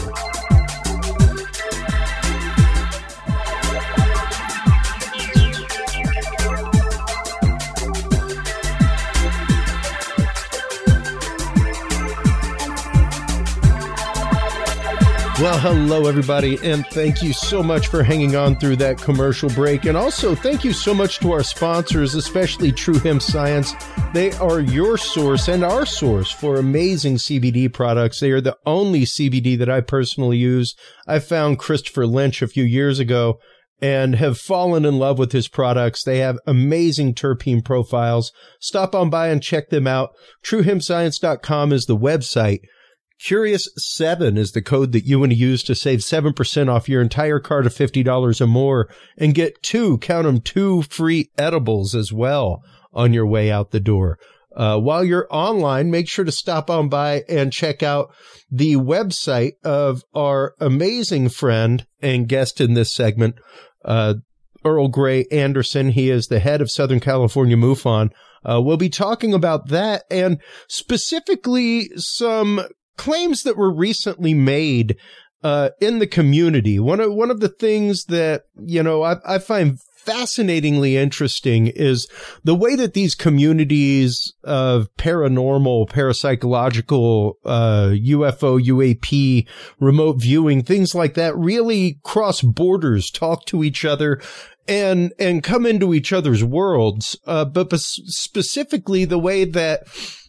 Well, hello, everybody, and thank you so much for hanging on through that commercial break. And also, thank you so much to our sponsors, especially True Hemp Science. They are your source and our source for amazing C B D products. They are the only C B D that I personally use. I found Christopher Lynch a few years ago and have fallen in love with his products. They have amazing terpene profiles. Stop on by and check them out. true hemp science dot com is the website. Curious seven is the code that you want to use to save seven percent off your entire cart of fifty dollars or more and get two, count them, two free edibles as well on your way out the door. Uh, while you're online, make sure to stop on by and check out the website of our amazing friend and guest in this segment, uh, Earl Grey Anderson. He is the head of Southern California MUFON. Uh, we'll be talking about that and specifically some claims that were recently made uh, in the community. One of, one of the things that, you know, I, I find fascinatingly interesting is the way that these communities of paranormal, parapsychological, uh, U F O, U A P, remote viewing, things like that really cross borders, talk to each other, and, and come into each other's worlds. Uh, but, but specifically the way that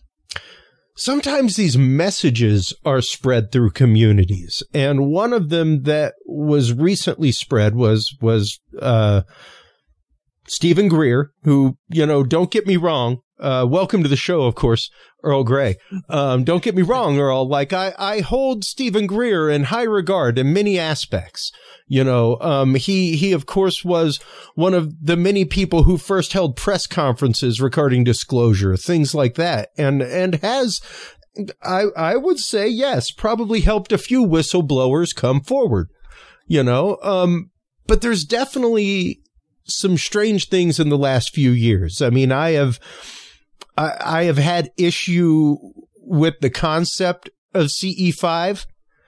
sometimes these messages are spread through communities. And one of them that was recently spread was, was, uh, Stephen Greer, who, you know, don't get me wrong. Uh, welcome to the show, of course, Earl Grey. Um, don't get me wrong, Earl. Like, I, I hold Stephen Greer in high regard in many aspects. You know, um, he, he, of course, was one of the many people who first held press conferences regarding disclosure, things like that. And, and has, I, I would say, yes, probably helped a few whistleblowers come forward, you know, um, but there's definitely some strange things in the last few years. I mean, I have, I, I have had issue with the concept of C E five,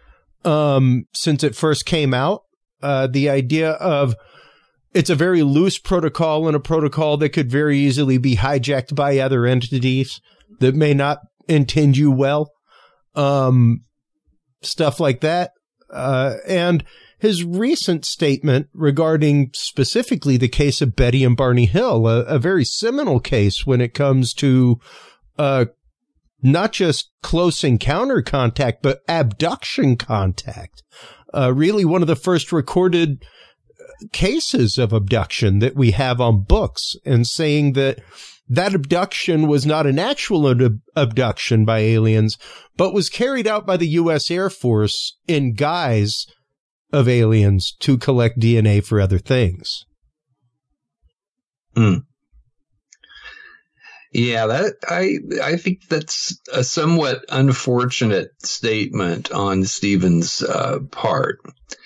um, since it first came out. Uh, the idea of it's a very loose protocol and a protocol that could very easily be hijacked by other entities that may not intend you well. Um, stuff like that. Uh, and his recent statement regarding specifically the case of Betty and Barney Hill, a, a very seminal case when it comes to uh, not just close encounter contact, but abduction contact. Uh, really one of the first recorded cases of abduction that we have on books, and saying that that abduction was not an actual ab- abduction by aliens, but was carried out by the U S Air Force in guise of aliens to collect D N A for other things. Hmm. Yeah, that I I think that's a somewhat unfortunate statement on Stephen's uh, part,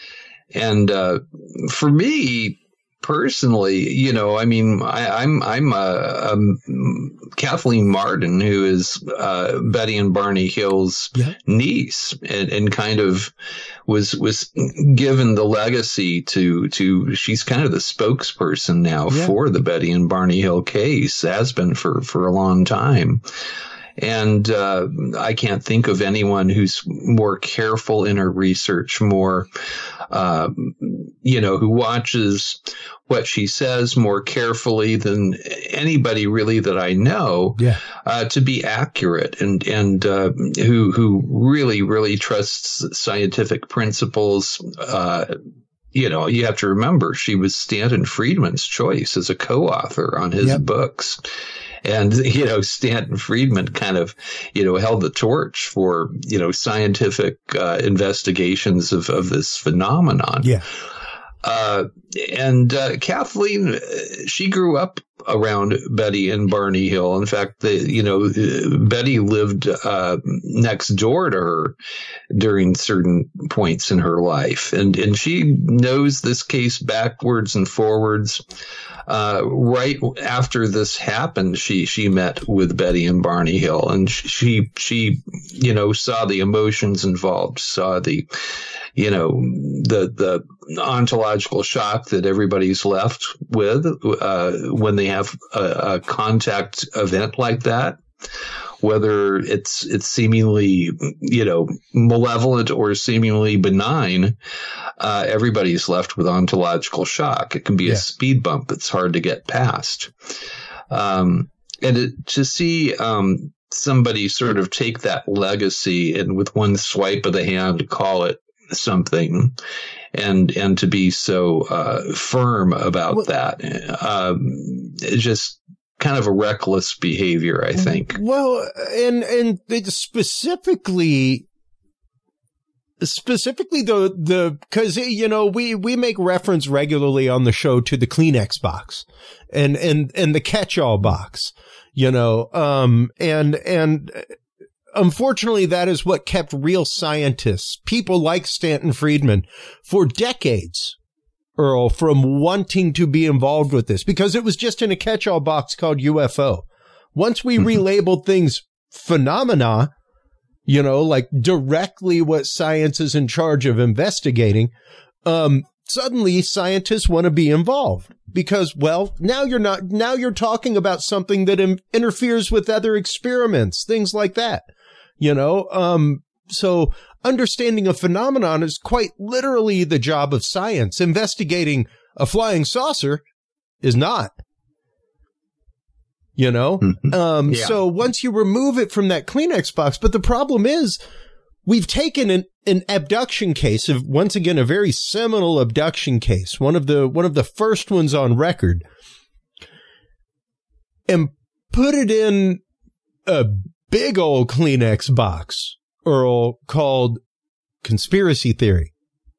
and uh, for me personally, you know, I mean, I, I'm I'm a, a Kathleen Martin, who is uh, Betty and Barney Hill's yeah. niece, and, and kind of was was given the legacy to to. She's kind of the spokesperson now yeah. for the Betty and Barney Hill case, has been for for a long time. And uh, I can't think of anyone who's more careful in her research, more, uh, you know, who watches what she says more carefully than anybody really that I know, yeah. uh, to be accurate, and and uh, who who really really trusts scientific principles. Uh, you know, you have to remember she was Stanton Friedman's choice as a co-author on his yep. books. And, you know, Stanton Friedman kind of, you know, held the torch for, you know, scientific uh, investigations of, of this phenomenon. Yeah. Uh, and uh, Kathleen, she grew up around Betty and Barney Hill. In fact, the, you know, Betty lived uh, next door to her during certain points in her life. And, and she knows this case backwards and forwards. Uh, right after this happened, she, she met with Betty and Barney Hill, and she, she, you know, saw the emotions involved, saw the, you know, the, the ontological shock that everybody's left with, uh, when they have a, a contact event like that. Whether it's it's seemingly, you know, malevolent or seemingly benign, uh, everybody's left with ontological shock. It can be yeah. a speed bump that's hard to get past. Um, and it, to see um, somebody sort of take that legacy and with one swipe of the hand call it something, and and to be so uh, firm about well, that, um, it just. Kind of a reckless behavior, I think. Well, and and specifically, specifically the, the, cause, you know, we, we make reference regularly on the show to the Kleenex box and, and, and the catch-all box, you know, um, and, and unfortunately that is what kept real scientists, people like Stanton Friedman, for decades, Earl, from wanting to be involved with this, because it was just in a catch-all box called U F O. Once we relabeled things phenomena, you know, like directly what science is in charge of investigating, um, suddenly scientists want to be involved because, well, now you're not, now you're talking about something that im- interferes with other experiments, things like that, you know? Um, so understanding a phenomenon is quite literally the job of science. Investigating a flying saucer is not. You know, um, yeah. So once you remove it from that Kleenex box, but the problem is we've taken an, an abduction case of, once again, a very seminal abduction case, one of the, one of the first ones on record, and put it in a big old Kleenex box, Earl, called conspiracy theory.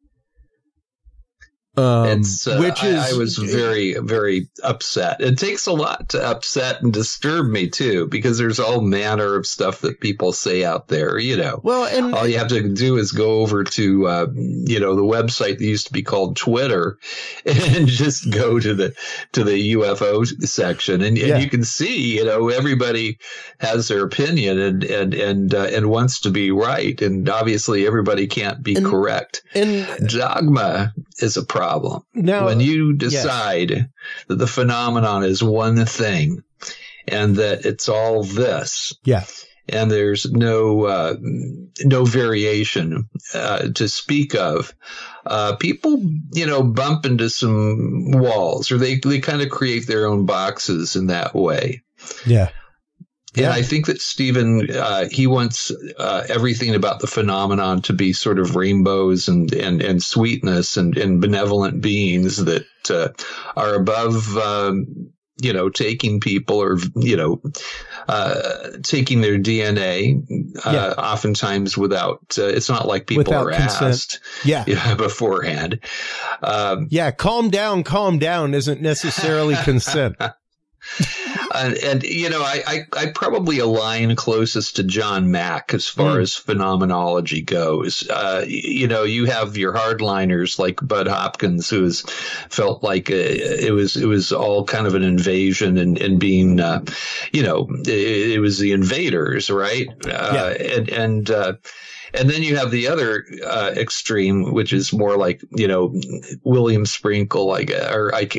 Um, it's, uh, which is, I, I was very, very upset. It takes a lot to upset and disturb me too, because there's all manner of stuff that people say out there, you know. Well, and all you have to do is go over to, uh, you know, the website that used to be called Twitter and just go to the, to the U F O section and, and yeah. you can see, you know, everybody has their opinion and, and, and, uh, and wants to be right. And obviously everybody can't be and, correct. And dogma is a problem. Now, when you decide yes. that the phenomenon is one thing and that it's all this, yeah, and there's no uh, no variation uh, to speak of, uh, people, you know, bump into some walls, or they they kind of create their own boxes in that way. Yeah. And yeah. I think that Stephen, uh, he wants uh, everything about the phenomenon to be sort of rainbows and, and, and sweetness and, and benevolent beings that uh, are above, um, you know, taking people or, you know, uh, taking their D N A, uh, yeah. oftentimes without, uh, it's not like people without are consent. asked yeah. you know, beforehand. Um, yeah, calm down, calm down isn't necessarily consent. And, and, you know, I, I, I probably align closest to John Mack as far mm. as phenomenology goes. Uh, you know, you have your hardliners like Bud Hopkins, who has felt like a, it was it was all kind of an invasion and, and being, uh, you know, it, it was the invaders, right? Uh, yeah. And, and, uh, And then you have the other uh, extreme, which is more like, you know, William Sprinkle, like, or I,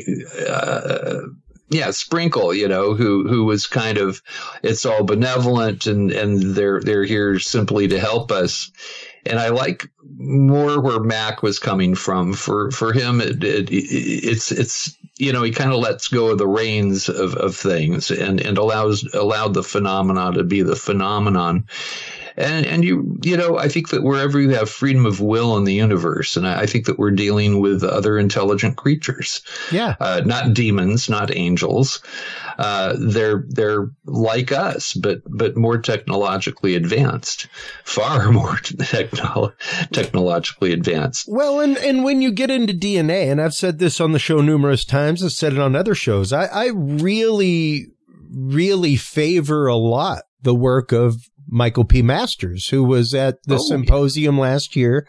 uh, yeah, Sprinkle, you know, who, who was kind of, it's all benevolent and, and they're, they're here simply to help us. And I like more where Mac was coming from. For, for him, it, it, it's, it's, you know, he kind of lets go of the reins of, of things and, and allows, allowed the phenomenon to be the phenomenon. And, and you, you know, I think that wherever you have freedom of will in the universe, and I, I think that we're dealing with other intelligent creatures. Yeah. Uh, not demons, not angels. Uh, they're, they're like us, but, but more technologically advanced, far more technolo- technologically advanced. Well, and, and when you get into D N A, and I've said this on the show numerous times, I've said it on other shows, I, I really, really favor a lot the work of Michael P. Masters, who was at the oh, symposium yeah. last year,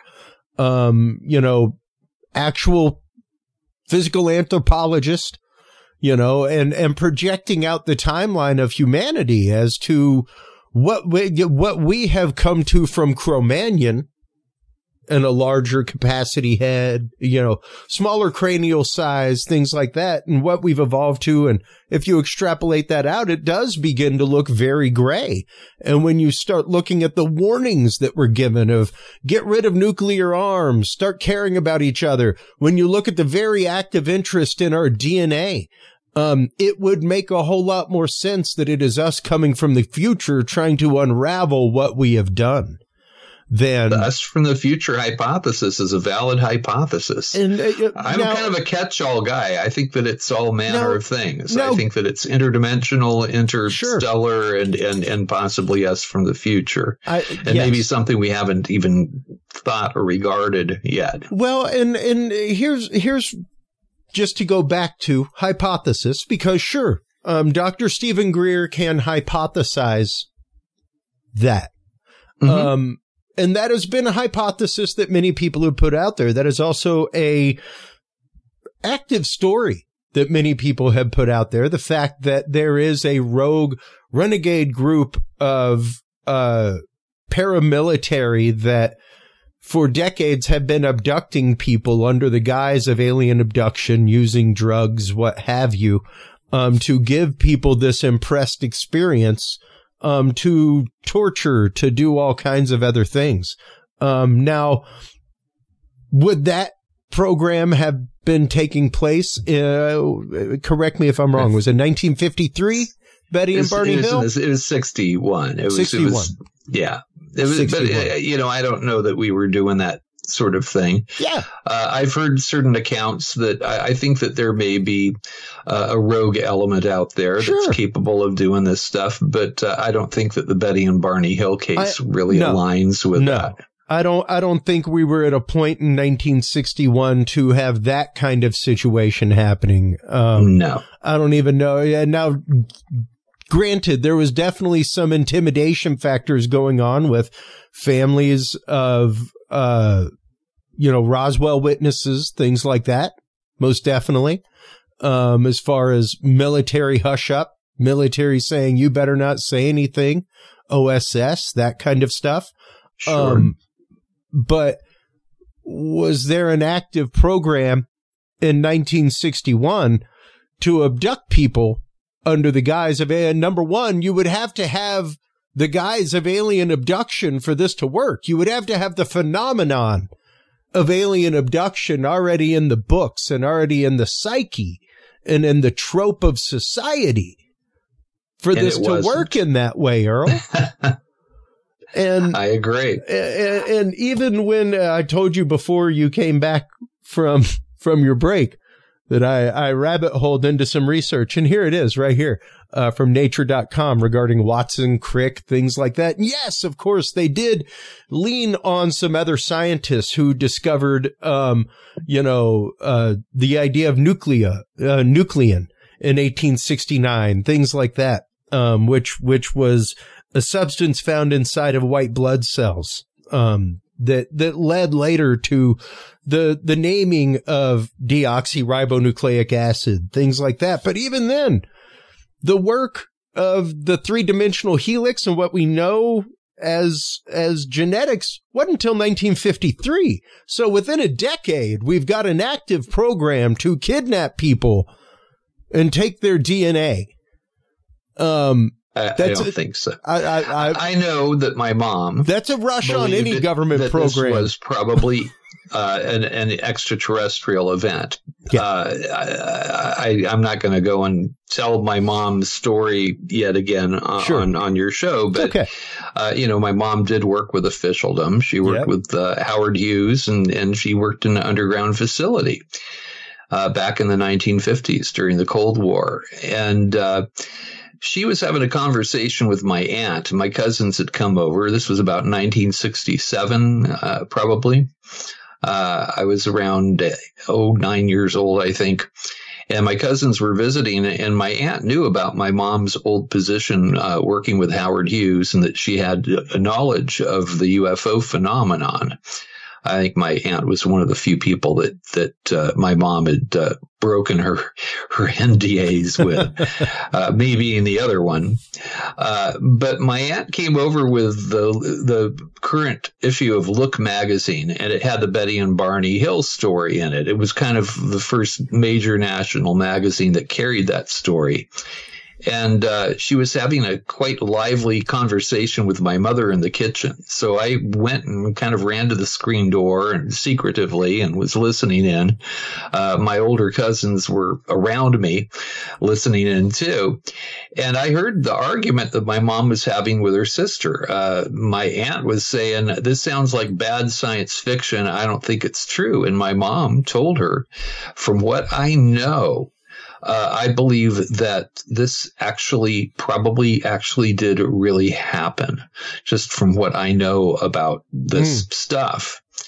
um, you know, actual physical anthropologist, you know, and, and projecting out the timeline of humanity as to what we, what we have come to from Cro-Magnon and a larger capacity head, you know, smaller cranial size, things like that, and what we've evolved to. And if you extrapolate that out, it does begin to look very gray. And when you start looking at the warnings that were given of get rid of nuclear arms, start caring about each other, when you look at the very active interest in our D N A, um, it would make a whole lot more sense that it is us coming from the future trying to unravel what we have done. Then the us from the future hypothesis is a valid hypothesis. And uh, I'm now, kind of a catch-all guy. I think that it's all manner now, of things. Now, I think that it's interdimensional, interstellar, sure. and, and, and possibly us from the future. I, yes. And maybe something we haven't even thought or regarded yet. Well, and and here's here's just to go back to hypothesis, because sure, um, Doctor Stephen Greer can hypothesize that. Mm-hmm. Um, and that has been a hypothesis that many people have put out there. That is also a active story that many people have put out there. The fact that there is a rogue renegade group of uh, paramilitary that for decades have been abducting people under the guise of alien abduction, using drugs, what have you, um, to give people this impressed experience, um, to torture, to do all kinds of other things. Um, now, would that program have been taking place? Uh, correct me if I'm wrong. Was it nineteen fifty-three? Betty and Barney it was, Hill? It was, it was sixty-one. It was sixty-one. It was, yeah. It was, but, uh, you know, I don't know that we were doing that sort of thing. Yeah. Uh, I've heard certain accounts that I, I think that there may be uh, a rogue element out there sure. that's capable of doing this stuff, but uh, I don't think that the Betty and Barney Hill case I, really no, aligns with no. that. I don't I don't think we were at a point in nineteen sixty-one to have that kind of situation happening. Um, no. I don't even know. And now, granted, there was definitely some intimidation factors going on with families of, uh, you know, Roswell witnesses, things like that. Most definitely. Um, as far as military hush up, military saying, you better not say anything, O S S, that kind of stuff. Sure. Um, but was there an active program in nineteen sixty-one to abduct people under the guise of, and number one, you would have to have the guise of alien abduction for this to work. You would have to have the phenomenon of alien abduction already in the books and already in the psyche and in the trope of society for and this to wasn't. work in that way, Earl. And I agree. And, and even when uh, I told you before you came back from from your break that I, I rabbit holed into some research, and here it is right here uh, from nature dot com regarding Watson Crick, things like that. And yes, of course, they did lean on some other scientists who discovered, um, you know, uh, the idea of nuclea, uh, nuclein in eighteen sixty-nine, things like that, um, which which was a substance found inside of white blood cells, um, that, that led later to the, the naming of deoxyribonucleic acid, things like that. But even then, the work of the three-dimensional helix and what we know as, as genetics wasn't until nineteen fifty-three. So within a decade, we've got an active program to kidnap people and take their D N A. Um, I, I don't a, think so. I, I, I, I know that my mom. That's a rush on any government that program. This was probably uh, an, an extraterrestrial event. Yeah. Uh, I, I, I'm not going to go and tell my mom's story yet again on, sure. on, on your show, but okay. uh, you know, my mom did work with officialdom. She worked yep. with uh, Howard Hughes, and, and she worked in an underground facility uh, back in the nineteen fifties during the Cold War, and uh, she was having a conversation with my aunt. My cousins had come over. This was about nineteen sixty-seven, uh, probably. Uh, I was around, oh, nine years old, I think. And my cousins were visiting, and my aunt knew about my mom's old position uh, working with Howard Hughes, and that she had a knowledge of the U F O phenomenon. I think my aunt was one of the few people that that uh, my mom had uh, broken her her N D As with, uh, me being the other one. Uh, but my aunt came over with the the current issue of Look magazine, and it had the Betty and Barney Hill story in it. It was kind of the first major national magazine that carried that story. And uh, she was having a quite lively conversation with my mother in the kitchen. So I went and kind of ran to the screen door and secretively and was listening in. Uh, my older cousins were around me listening in too. And I heard the argument that my mom was having with her sister. Uh, my aunt was saying, this sounds like bad science fiction. I don't think it's true. And my mom told her, from what I know, Uh, I believe that this actually probably actually did really happen, just from what I know about this mm. stuff.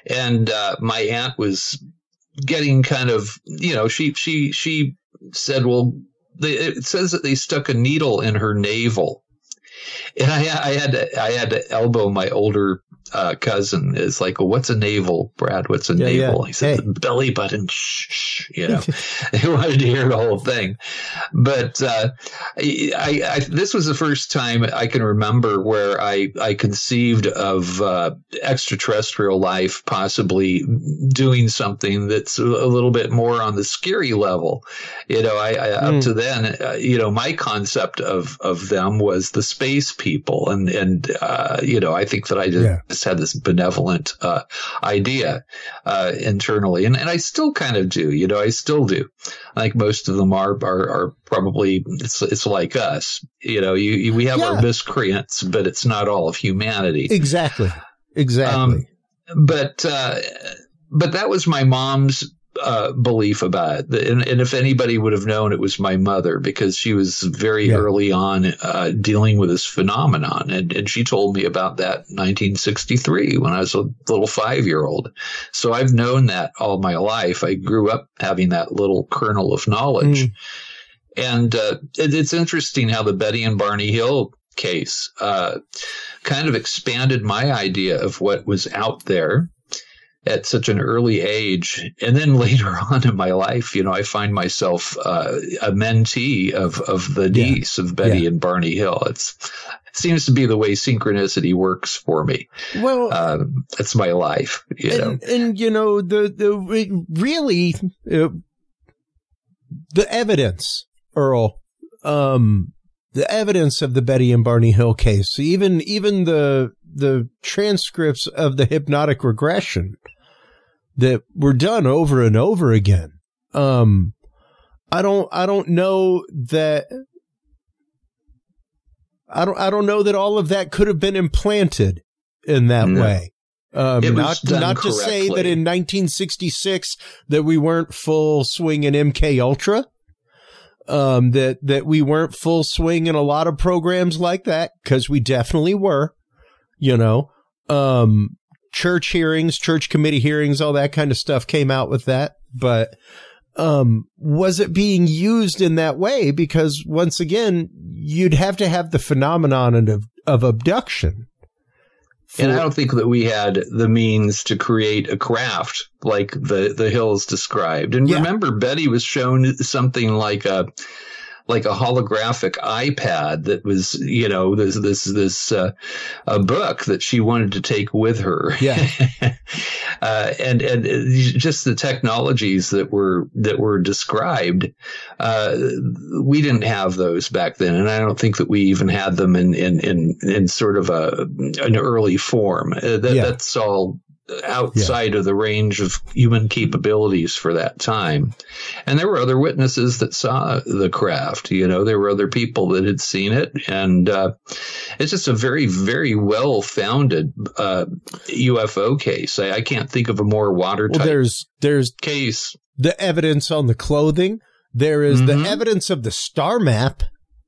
And uh, my aunt was getting kind of, you know, she she she said, well, they, it says that they stuck a needle in her navel. And I, I had to, I had to elbow my older uh, cousin. It's like, well, what's a navel, Brad? What's a yeah, navel? Yeah. He said, hey. the belly button. Shh, shh, you know, he wanted to hear the whole thing. But uh, I, I, this was the first time I can remember where I, I conceived of uh, extraterrestrial life possibly doing something that's a little bit more on the scary level. You know, I, I mm. up to then, uh, you know, my concept of, of them was the space people. And, and uh, you know, I think that I just yeah. had this benevolent uh, idea uh, internally. And, and I still kind of do, you know, I still do. I think most of them are, are, are probably, it's, it's like us. You know, you, you we have yeah. our miscreants, but it's not all of humanity. Exactly. Exactly. Um, but, uh, but that was my mom's Uh, belief about it. And, and if anybody would have known, it was my mother, because she was very yeah. early on uh, dealing with this phenomenon. And, and she told me about that in nineteen sixty-three when I was a little five-year-old. So I've known that all my life. I grew up having that little kernel of knowledge. Mm. And uh, it, it's interesting how the Betty and Barney Hill case uh, kind of expanded my idea of what was out there at such an early age. And then later on in my life, you know, I find myself uh, a mentee of, of the niece yeah. of Betty yeah. and Barney Hill. It's, it seems to be the way synchronicity works for me. Well, uh, it's my life, you and, know. And, you know, the, the really, uh, the evidence, Earl, um, the evidence of the Betty and Barney Hill case, even, even the, the transcripts of the hypnotic regression that were done over and over again. Um, I don't, I don't know that, I don't, I don't know that all of that could have been implanted in that no. way. Um, it was not, done not to correctly. say that in nineteen sixty-six that we weren't full swing in M K Ultra, um, that, that we weren't full swing in a lot of programs like that, because we definitely were, you know, um, church hearings, church committee hearings, all that kind of stuff came out with that. But um, was it being used in that way? Because once again, you'd have to have the phenomenon of, of abduction. For- and I don't think that we had the means to create a craft like the, the Hills described. And yeah. remember, Betty was shown something like a like a holographic iPad that was, you know, this, this, this, uh, a book that she wanted to take with her. Yeah. uh, and, and just the technologies that were, that were described, uh, we didn't have those back then. And I don't think that we even had them in, in, in, in sort of a, an early form. Uh, that, yeah. That's all outside yeah. of the range of human capabilities for that time. And there were other witnesses that saw the craft. You know, there were other people that had seen it. And uh, it's just a very, very well-founded uh, U F O case. I, I can't think of a more watertight well, there's, there's case. The evidence on the clothing. There is mm-hmm. the evidence of the star map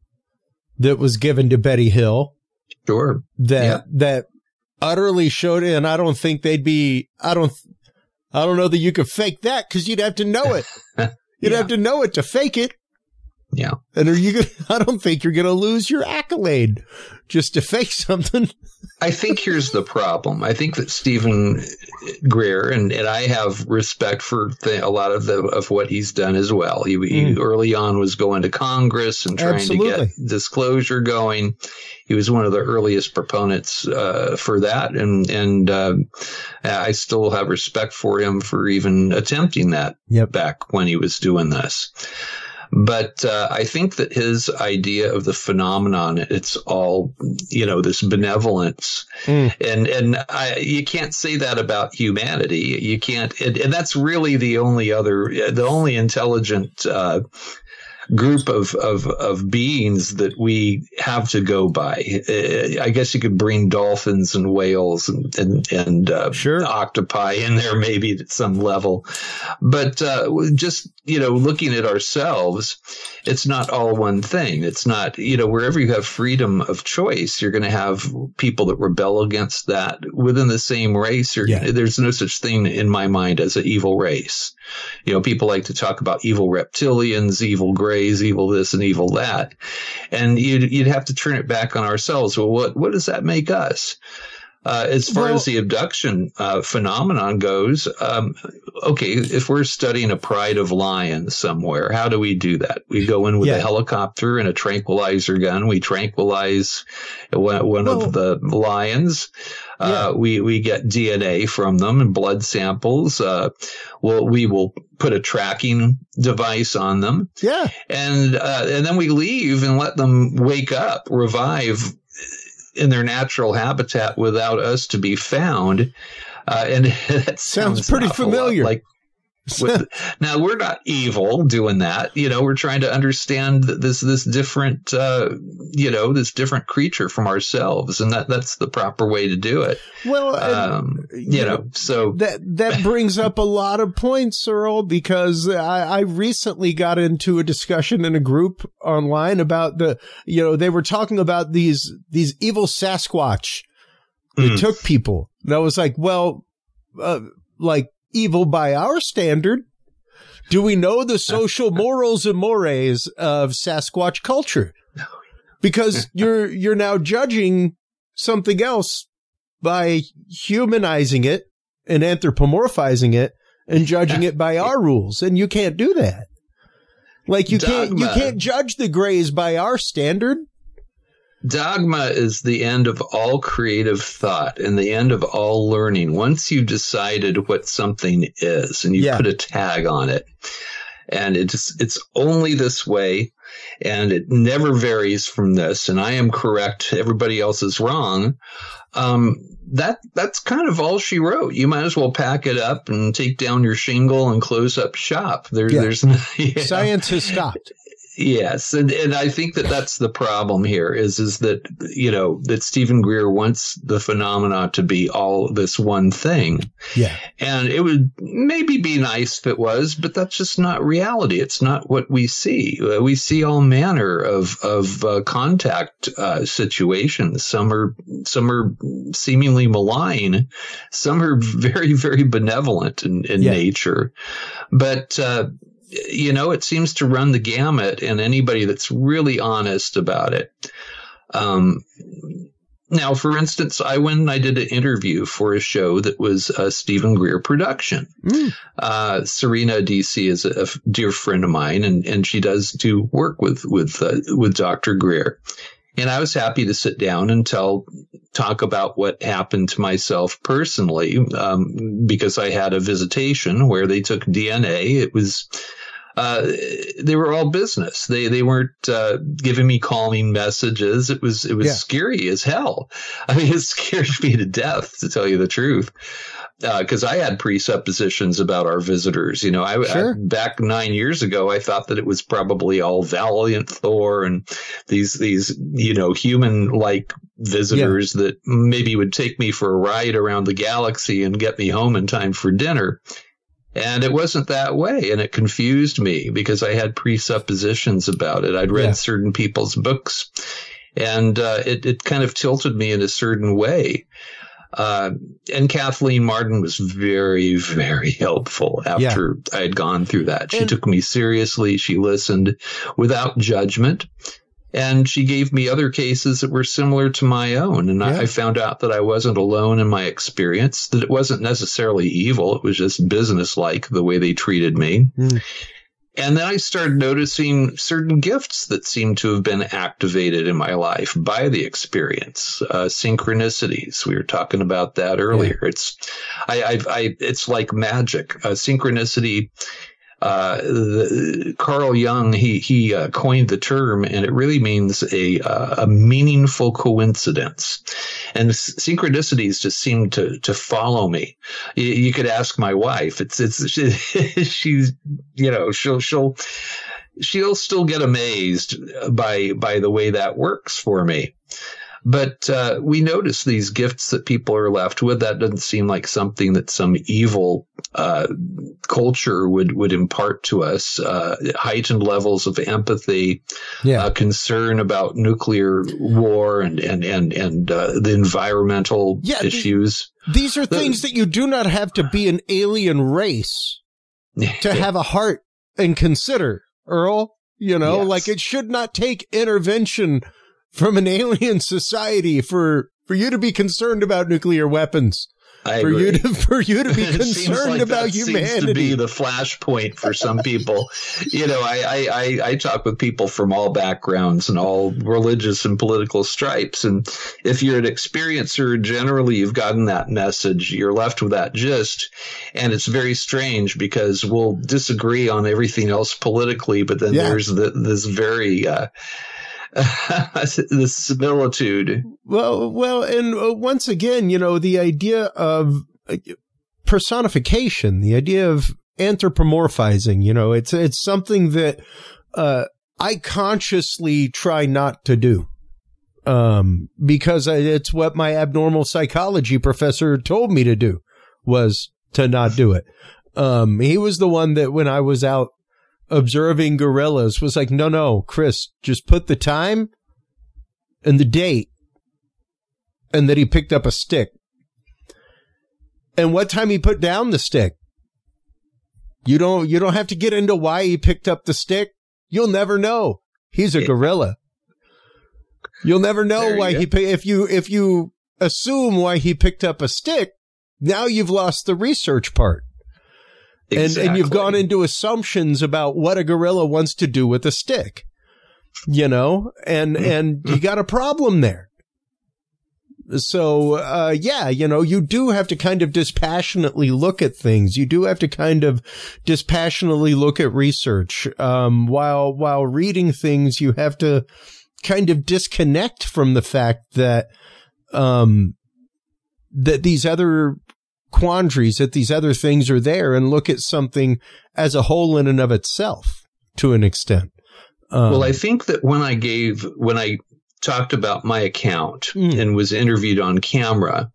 that was given to Betty Hill. Sure. That, yeah. that, utterly showed it, and I don't think they'd be, I don't, I don't know that you could fake that, because you'd have to know it. You'd yeah. have to know it to fake it. Yeah. And are you gonna, I don't think you're going to lose your accolade just to fake something. I think here's the problem. I think that Stephen Greer, and, and I have respect for the, a lot of the of what he's done as well. He, mm. he early on was going to Congress and trying Absolutely. to get disclosure going. He was one of the earliest proponents uh, for that, and and uh, I still have respect for him for even attempting that yep. back when he was doing this. But uh, I think that his idea of the phenomenon, it's all, you know, this benevolence. Mm. And and I, you can't say that about humanity. You can't. And, and that's really the only other, the only intelligent uh, group of, of, of beings that we have to go by. I guess you could bring dolphins and whales and, and, and uh, sure. octopi in there maybe at some level. But uh, just, you know, looking at ourselves, it's not all one thing. It's not, you know, wherever you have freedom of choice, you're going to have people that rebel against that within the same race. You're, yeah. There's no such thing in my mind as an evil race. You know, people like to talk about evil reptilians, evil grays, evil this and evil that. And you'd, you'd have to turn it back on ourselves. Well, what, what does that make us? Uh, as far well, as the abduction uh, phenomenon goes, um, okay, if we're studying a pride of lions somewhere, how do we do that? We go in with yeah. a helicopter and a tranquilizer gun. We tranquilize one, one well, of the lions. Uh, yeah. we, we get D N A from them and blood samples. Uh, well, we will put a tracking device on them. Yeah. And, uh, and then we leave and let them wake up, revive in their natural habitat without us to be found. Uh, and that sounds, sounds pretty familiar. Like, with, now we're not evil doing that. You know, we're trying to understand this, this different, uh, you know, this different creature from ourselves. And that, that's the proper way to do it. Well, um, and, you, you know, know, so that, that brings up a lot of points, Earl, because I, I recently got into a discussion in a group online about the, you know, they were talking about these, these evil Sasquatch that mm. took people. And I was like, well, uh, like, evil by our standard. Do we know the social morals and mores of Sasquatch culture? Because you're you're now judging something else by humanizing it and anthropomorphizing it and judging it by our rules, and you can't do that. Like you Dogma. can't you can't judge the Greys by our standard. Dogma is the end of all creative thought and the end of all learning. Once you've decided what something is and you yeah. put a tag on it, and it's it's only this way, and it never varies from this, and I am correct, everybody else is wrong. Um, that that's kind of all she wrote. You might as well pack it up and take down your shingle and close up shop. There, yeah. There's no, yeah. Science has stopped. Yes, and and I think that that's the problem here is is that, you know, that Stephen Greer wants the phenomena to be all this one thing. Yeah. And it would maybe be nice if it was, but that's just not reality. It's not what we see. We see all manner of of uh, contact uh, situations. Some are some are seemingly malign. Some are very, very benevolent in, in yeah. nature. But uh you know, it seems to run the gamut, and anybody that's really honest about it. Um, now, for instance, I went and I did an interview for a show that was a Stephen Greer production. Mm. Uh, Serena D C is a, a dear friend of mine, and, and she does do work with with uh, with Doctor Greer. And I was happy to sit down and tell, talk about what happened to myself personally, um, because I had a visitation where they took D N A. It was, uh, they were all business. They, they weren't, uh, giving me calming messages. It was, it was yeah. scary as hell. I mean, it scared me to death, to tell you the truth. Uh, cause I had presuppositions about our visitors. You know, I, sure. I back nine years ago, I thought that it was probably all Valiant Thor and these, these, you know, human like visitors yeah. that maybe would take me for a ride around the galaxy and get me home in time for dinner. And it wasn't that way. And it confused me because I had presuppositions about it. I'd read yeah. certain people's books, and uh, it, it kind of tilted me in a certain way. Uh, and Kathleen Marden was very, very helpful after yeah. I had gone through that. She and, took me seriously. She listened without judgment. And she gave me other cases that were similar to my own. And yeah. I, I found out that I wasn't alone in my experience, that it wasn't necessarily evil. It was just businesslike the way they treated me. Mm. And then I started noticing certain gifts that seemed to have been activated in my life by the experience. Uh, synchronicities. We were talking about that earlier. Yeah. It's, I, I, I, it's like magic. Uh, synchronicity. Uh, the, Carl Jung, he, he, uh, coined the term, and it really means a, uh, a meaningful coincidence. And synchronicities just seem to, to follow me. You, you could ask my wife. It's, it's, she, she's, you know, she'll, she'll, she'll still get amazed by by the way that works for me. But uh, we notice these gifts that people are left with. That doesn't seem like something that some evil uh, culture would, would impart to us. Uh, heightened levels of empathy, yeah. uh, concern about nuclear war and and and and uh, the environmental yeah, issues. The, these are the, things that you do not have to be an alien race to have a heart and consider, Earl. You know, yes. like it should not take intervention from an alien society for, for you to be concerned about nuclear weapons. I for agree. you to for you to be It seems concerned like about that humanity. Seems to be the flashpoint for some people. You know, I, I, I, I talk with people from all backgrounds and all religious and political stripes. And if you're an experiencer, generally you've gotten that message. You're left with that gist. And it's very strange because we'll disagree on everything else politically, but then Yeah. there's the, this very uh, the similitude. Well, well, and uh, once again, you know, the idea of uh, personification, the idea of anthropomorphizing, you know, it's it's something that uh, I consciously try not to do, um, because it's what my abnormal psychology professor told me to do, was to not do it. Um, he was the one that when I was out observing gorillas was like, no, no, Chris, just put the time and the date, and that he picked up a stick. And what time he put down the stick. You don't, you don't have to get into why he picked up the stick. You'll never know. He's a gorilla. You'll never know why he, if you, if you assume why he picked up a stick, now you've lost the research part. And, Exactly. and you've gone into assumptions about what a gorilla wants to do with a stick, you know, and, and you got a problem there. So, uh, yeah, you know, you do have to kind of dispassionately look at things. You do have to kind of dispassionately look at research. Um, while, while reading things, you have to kind of disconnect from the fact that, um, that these other quandaries, that these other things are there, and look at something as a whole in and of itself to an extent. Um, well, I think that when I gave, when I talked about my account mm. and was interviewed on camera,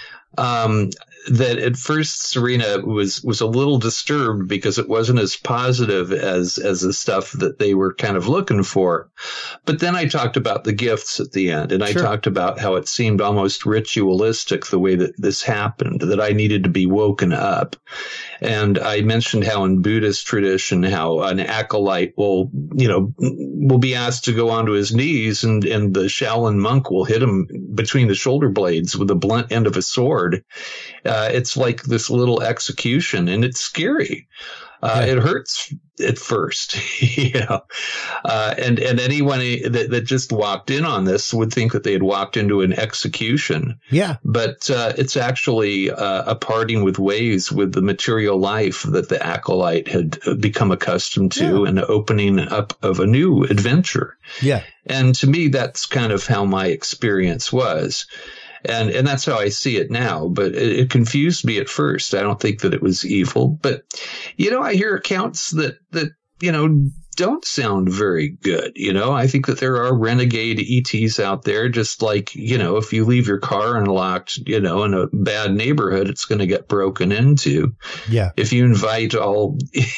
um, that at first Serena was, was a little disturbed because it wasn't as positive as, as the stuff that they were kind of looking for. But then I talked about the gifts at the end, and I Sure. talked about how it seemed almost ritualistic the way that this happened, that I needed to be woken up. And I mentioned how in Buddhist tradition, how an acolyte will, you know, will be asked to go onto his knees, and, and the Shaolin monk will hit him between the shoulder blades with the blunt end of a sword. Uh, it's like this little execution, and it's scary. Uh, Yeah. It hurts at first, you know, uh, and, and anyone that, that just walked in on this would think that they had walked into an execution. yeah. But uh, it's actually uh, a parting with ways with the material life that the acolyte had become accustomed to, Yeah. and the opening up of a new adventure. Yeah. And to me, that's kind of how my experience was. And and that's how I see it now. But it, it confused me at first. I don't think that it was evil. But, you know, I hear accounts that, that, you know, don't sound very good. You know, I think that there are renegade E Ts out there, just like, you know, if you leave your car unlocked, you know, in a bad neighborhood, it's going to get broken into. Yeah. If you invite all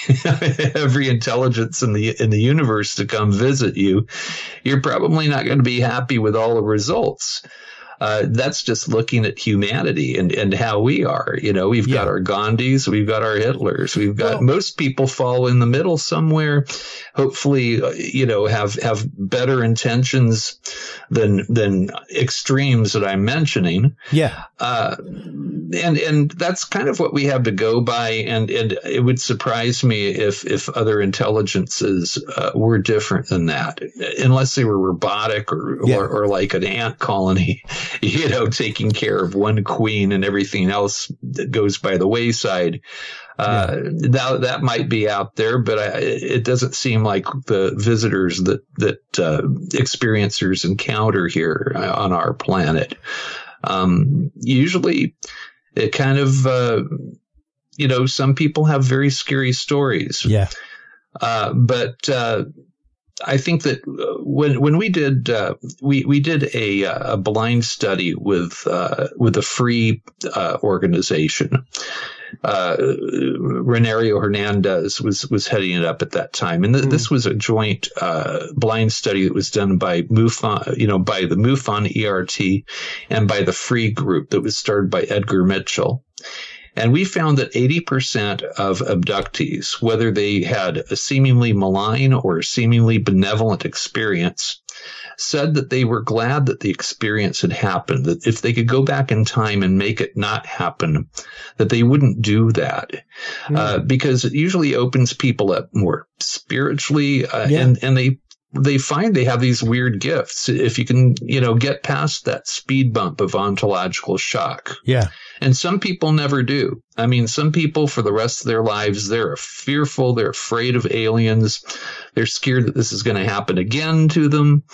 every intelligence in the in the universe to come visit you, you're probably not going to be happy with all the results. Uh, that's just looking at humanity and, and how we are. You know, we've Yeah. got our Gandhis, we've got our Hitlers, we've got Well- most people fall in the middle somewhere. Hopefully, uh, you know, have have better intentions than than extremes that I'm mentioning. Yeah. Uh, and and that's kind of what we have to go by. And, and it would surprise me if if other intelligences uh, were different than that, unless they were robotic or, Yeah. or or like an ant colony, you know, taking care of one queen and everything else that goes by the wayside. Uh, that, that might be out there, but I, it doesn't seem like the visitors that, that, uh, experiencers encounter here on our planet. Um, usually it kind of, uh, you know, some people have very scary stories. Yeah. Uh, but uh, I think that when when we did uh, we we did a a blind study with uh, with a free uh, organization. Uh, Renario Hernandez was, was heading it up at that time. And th- mm. this was a joint, uh, blind study that was done by MUFON, you know, by the MUFON E R T and by the Free Group that was started by Edgar Mitchell. And we found that eighty percent of abductees, whether they had a seemingly malign or seemingly benevolent experience, said that they were glad that the experience had happened, that if they could go back in time and make it not happen, that they wouldn't do that. Mm. Uh, because it usually opens people up more spiritually, uh, yeah. and, and they they find they have these weird gifts if you can, you know, get past that speed bump of ontological shock. Yeah. And some people never do. I mean, some people for the rest of their lives, they're fearful. They're afraid of aliens. They're scared that this is going to happen again to them.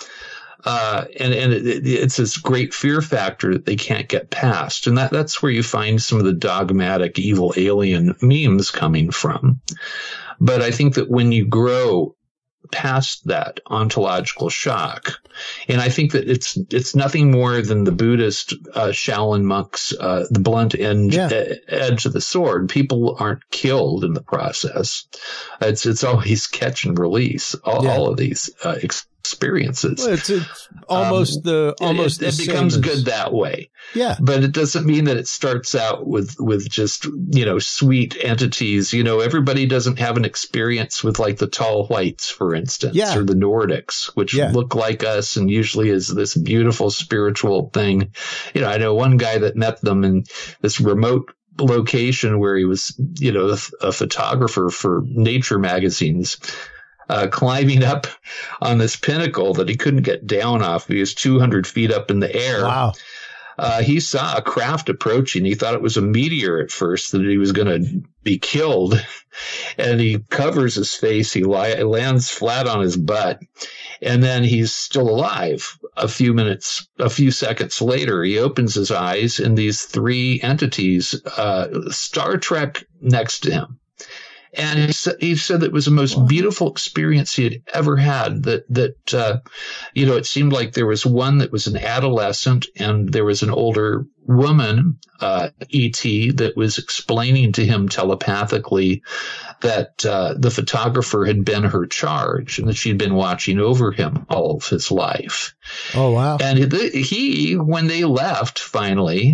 Uh, and, and it, it's this great fear factor that they can't get past. And that, that's where you find some of the dogmatic evil alien memes coming from. But I think that when you grow past that ontological shock, and I think that it's it's nothing more than the Buddhist uh, Shaolin monks, uh, the blunt end yeah. e- edge of the sword. People aren't killed in the process. It's it's always catch and release. All, yeah. all of these uh, experiences. Well, it's, it's almost um, the almost it, it, the it becomes as, good that way. Yeah, but it doesn't mean that it starts out with with just, you know, sweet entities. You know, everybody doesn't have an experience with like the tall whites, for instance, yeah. or the Nordics, which yeah. look like us and usually is this beautiful spiritual thing. You know, I know one guy that met them in this remote location where he was, you know, a, a photographer for nature magazines. Uh, climbing up on this pinnacle that he couldn't get down off. He was two hundred feet up in the air. Wow. Uh, he saw a craft approaching. He thought it was a meteor at first, that he was going to be killed. And he covers his face. He li- lands flat on his butt. And then he's still alive. A few minutes, a few seconds later, he opens his eyes and these three entities, uh, Star Trek next to him. And he said, he said that it was the most beautiful experience he had ever had. That, that, uh, you know, it seemed like there was one that was an adolescent and there was an older woman, uh, E T, that was explaining to him telepathically that, uh, the photographer had been her charge and that she'd been watching over him all of his life. Oh, wow. And he, when they left finally,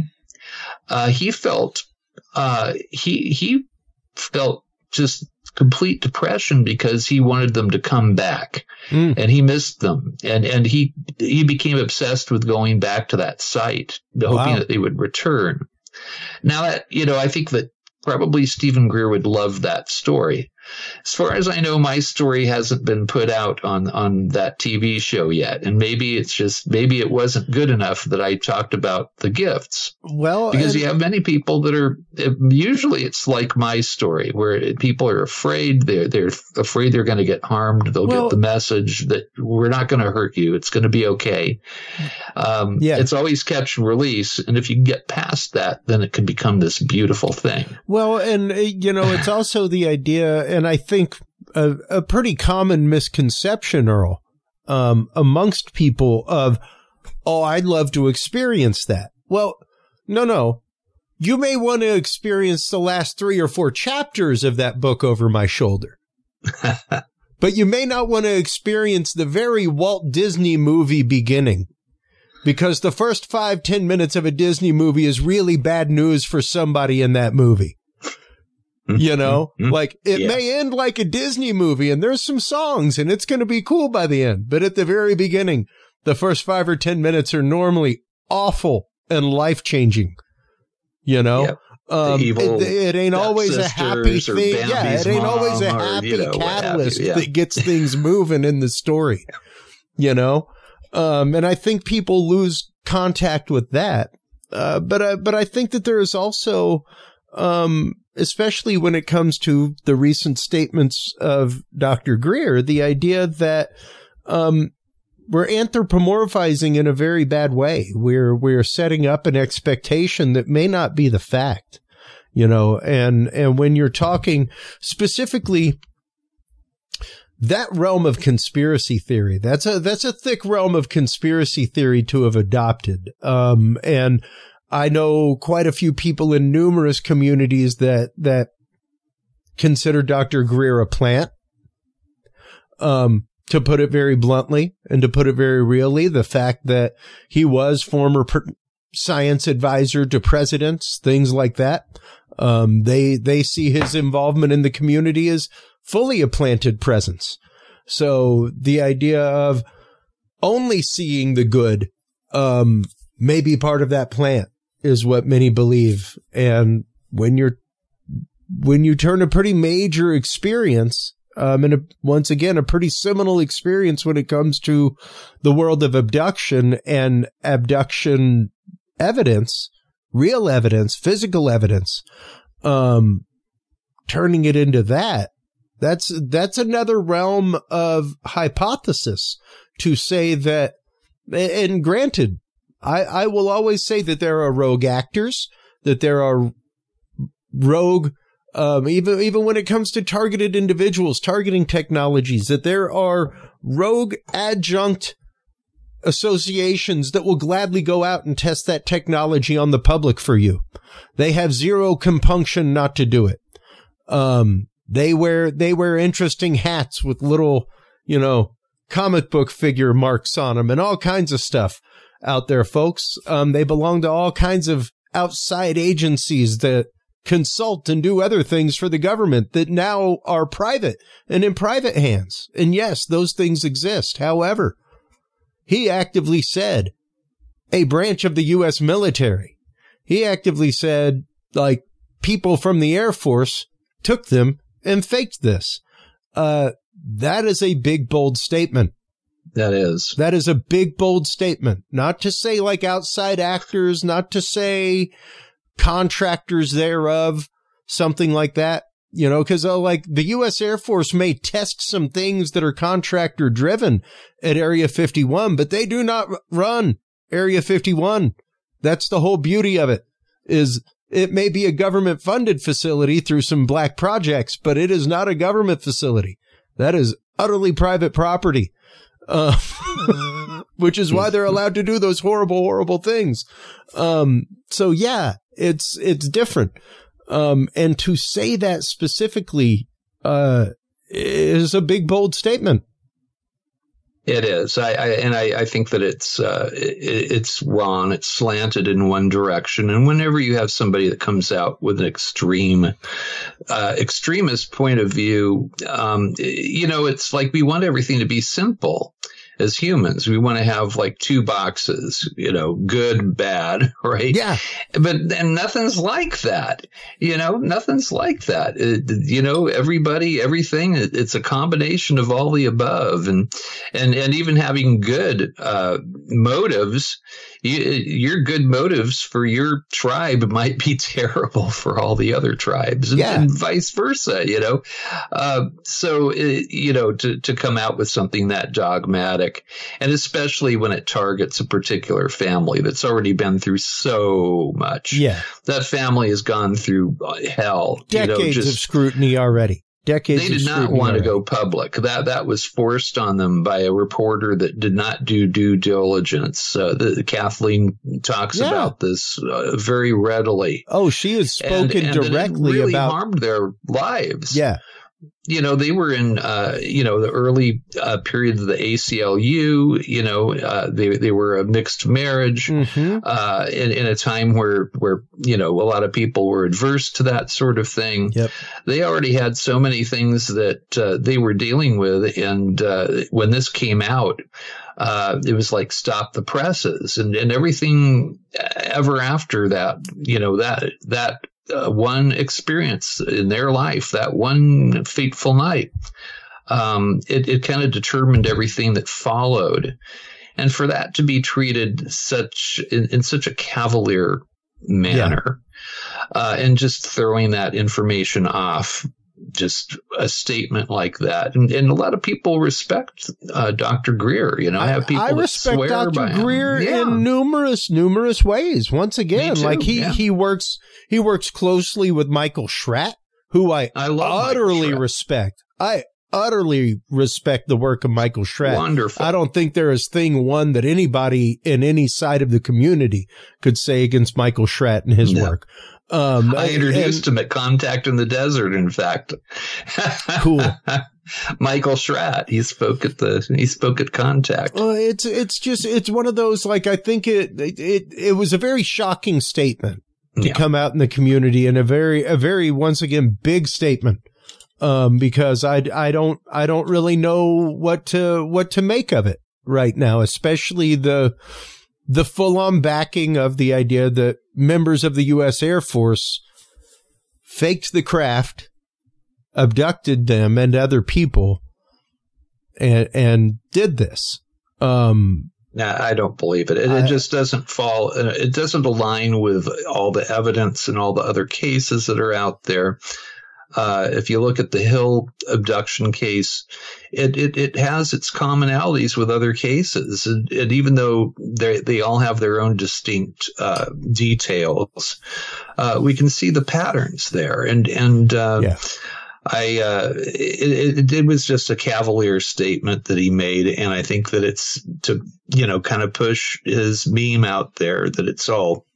uh, he felt, uh, he, he felt, just complete depression because he wanted them to come back mm. and he missed them. And, and he, he became obsessed with going back to that site, hoping wow. that they would return. Now that, you know, I think that probably Stephen Greer would love that story. As far as I know, my story hasn't been put out on, on that T V show yet. And maybe it's just, maybe it wasn't good enough that I talked about the gifts. Well, because and- you have many people that are, usually it's like my story where people are afraid. They're, they're afraid they're going to get harmed. They'll well, get the message that we're not going to hurt you. It's going to be okay. Um, yeah. It's always catch and release. And if you get past that, then it can become this beautiful thing. Well, and, you know, it's also the idea, and I think a, a pretty common misconception, Earl, um, amongst people of, oh, I'd love to experience that. Well, no, no. You may want to experience the last three or four chapters of that book over my shoulder. But you may not want to experience the very Walt Disney movie beginning. Because the first five, ten minutes of a Disney movie is really bad news for somebody in that movie. You know, like it yeah. may end like a Disney movie and there's some songs and it's going to be cool by the end. But at the very beginning, the first five or ten minutes are normally awful and life changing. You know, yep. um, it, it ain't always a happy thing. Yeah, it ain't always a happy or, you know, catalyst you, yeah. that gets things moving in the story. Yeah. You know, um, and I think people lose contact with that. Uh, but uh, but I think that there is also, um, especially when it comes to the recent statements of Doctor Greer, the idea that um, we're anthropomorphizing in a very bad way. We're we're setting up an expectation that may not be the fact, you know. And and when you're talking specifically, that realm of conspiracy theory, that's a, that's a thick realm of conspiracy theory to have adopted. Um, and I know quite a few people in numerous communities that, that consider Doctor Greer a plant. Um, to put it very bluntly and to put it very really, the fact that he was former per- science advisor to presidents, things like that. Um, they, they see his involvement in the community as fully a planted presence. So the idea of only seeing the good, um, may be part of that plant is what many believe. And when you're, when you turn a pretty major experience, um, and a, once again, a pretty seminal experience when it comes to the world of abduction and abduction evidence, real evidence, physical evidence, um, turning it into that, that's, that's another realm of hypothesis to say that, and granted, I, I will always say that there are rogue actors, that there are rogue, um, even, even when it comes to targeted individuals, targeting technologies, that there are rogue adjunct associations that will gladly go out and test that technology on the public for you. They have zero compunction not to do it. Um, they wear, they wear interesting hats with little, you know, comic book figure marks on them and all kinds of stuff out there, folks. Um, they belong to all kinds of outside agencies that consult and do other things for the government that now are private and in private hands. And yes, those things exist. However, he actively said a branch of the U S military. He actively said, like, people from the Air Force took them and faked this. Uh, that is a big, bold statement. That is. That is a big, bold statement. Not to say like outside actors, not to say contractors thereof, something like that. You know, because uh, like the U S Air Force may test some things that are contractor driven at Area fifty-one, but they do not run Area fifty-one. That's the whole beauty of it, is it may be a government funded facility through some black projects, but it is not a government facility. That is utterly private property, uh, which is why they're allowed to do those horrible, horrible things. Um, so yeah, it's, it's different. Um, and to say that specifically, uh, is a big, bold statement. It is. I, I and I, I think that it's, uh, it, it's wrong. It's slanted in one direction. And whenever you have somebody that comes out with an extreme, uh, extremist point of view, um, you know, it's like we want everything to be simple. As humans, we want to have like two boxes, you know, good, bad, right? Yeah. But and nothing's like that, you know, nothing's like that. It, you know, everybody, everything, it, it's a combination of all the above. And, and, and even having good, uh, motives, you, your good motives for your tribe might be terrible for all the other tribes, and, yeah. and vice versa, you know? Uh, so, it, you know, to, to come out with something that dogmatic, and especially when it targets a particular family that's already been through so much. Yeah. That family has gone through hell. Decades you know, just, of scrutiny already. Decades They did of not want already. to go public. That that was forced on them by a reporter that did not do due diligence. Uh, the, Kathleen talks yeah. about this uh, very readily. Oh, she has spoken and, and directly it really about harmed their lives. Yeah. You know, they were in, uh, you know, the early uh, periods of the A C L U, you know, uh, they they were a mixed marriage mm-hmm. uh, in, in a time where, where, you know, a lot of people were adverse to that sort of thing. Yep. They already had so many things that uh, they were dealing with. And uh, when this came out, uh, it was like stop the presses, and, and everything ever after that, you know, that that. Uh, one experience in their life, that one fateful night, um, it, it kind of determined everything that followed. And for that to be treated such in, in such a cavalier manner, yeah. uh, and just throwing that information off, just a statement like that. And, and a lot of people respect uh, Doctor Greer. You know, I have people I that respect swear Doctor by Greer him. Yeah. in numerous, numerous ways. Once again, like he, yeah. he works, he works closely with Michael Schratt, who I, I love utterly Schratt. respect. I utterly respect the work of Michael Schratt. Wonderful. I don't think there is thing one that anybody in any side of the community could say against Michael Schratt and his no. work. Um, I introduced and, him at Contact in the Desert, in fact. Cool. Michael Schratt. He spoke at the, he spoke at Contact. Uh, it's, it's just, it's one of those, like, I think it, it, it was a very shocking statement to yeah. come out in the community, and a very, a very, once again, big statement. Um, because I, I don't, I don't really know what to, what to make of it right now, especially the, the full on backing of the idea that members of the U S Air Force faked the craft, abducted them and other people, and, and did this. Um, No, I don't believe it. It, it just doesn't fall. It doesn't align with all the evidence and all the other cases that are out there. Uh, if you look at the Hill abduction case, it, it, it has its commonalities with other cases. And, and even though they, they all have their own distinct, uh, details, uh, we can see the patterns there. And, and, uh, yeah. I, uh, it, it, it was just a cavalier statement that he made. And I think that it's to, you know, kind of push his meme out there that it's all,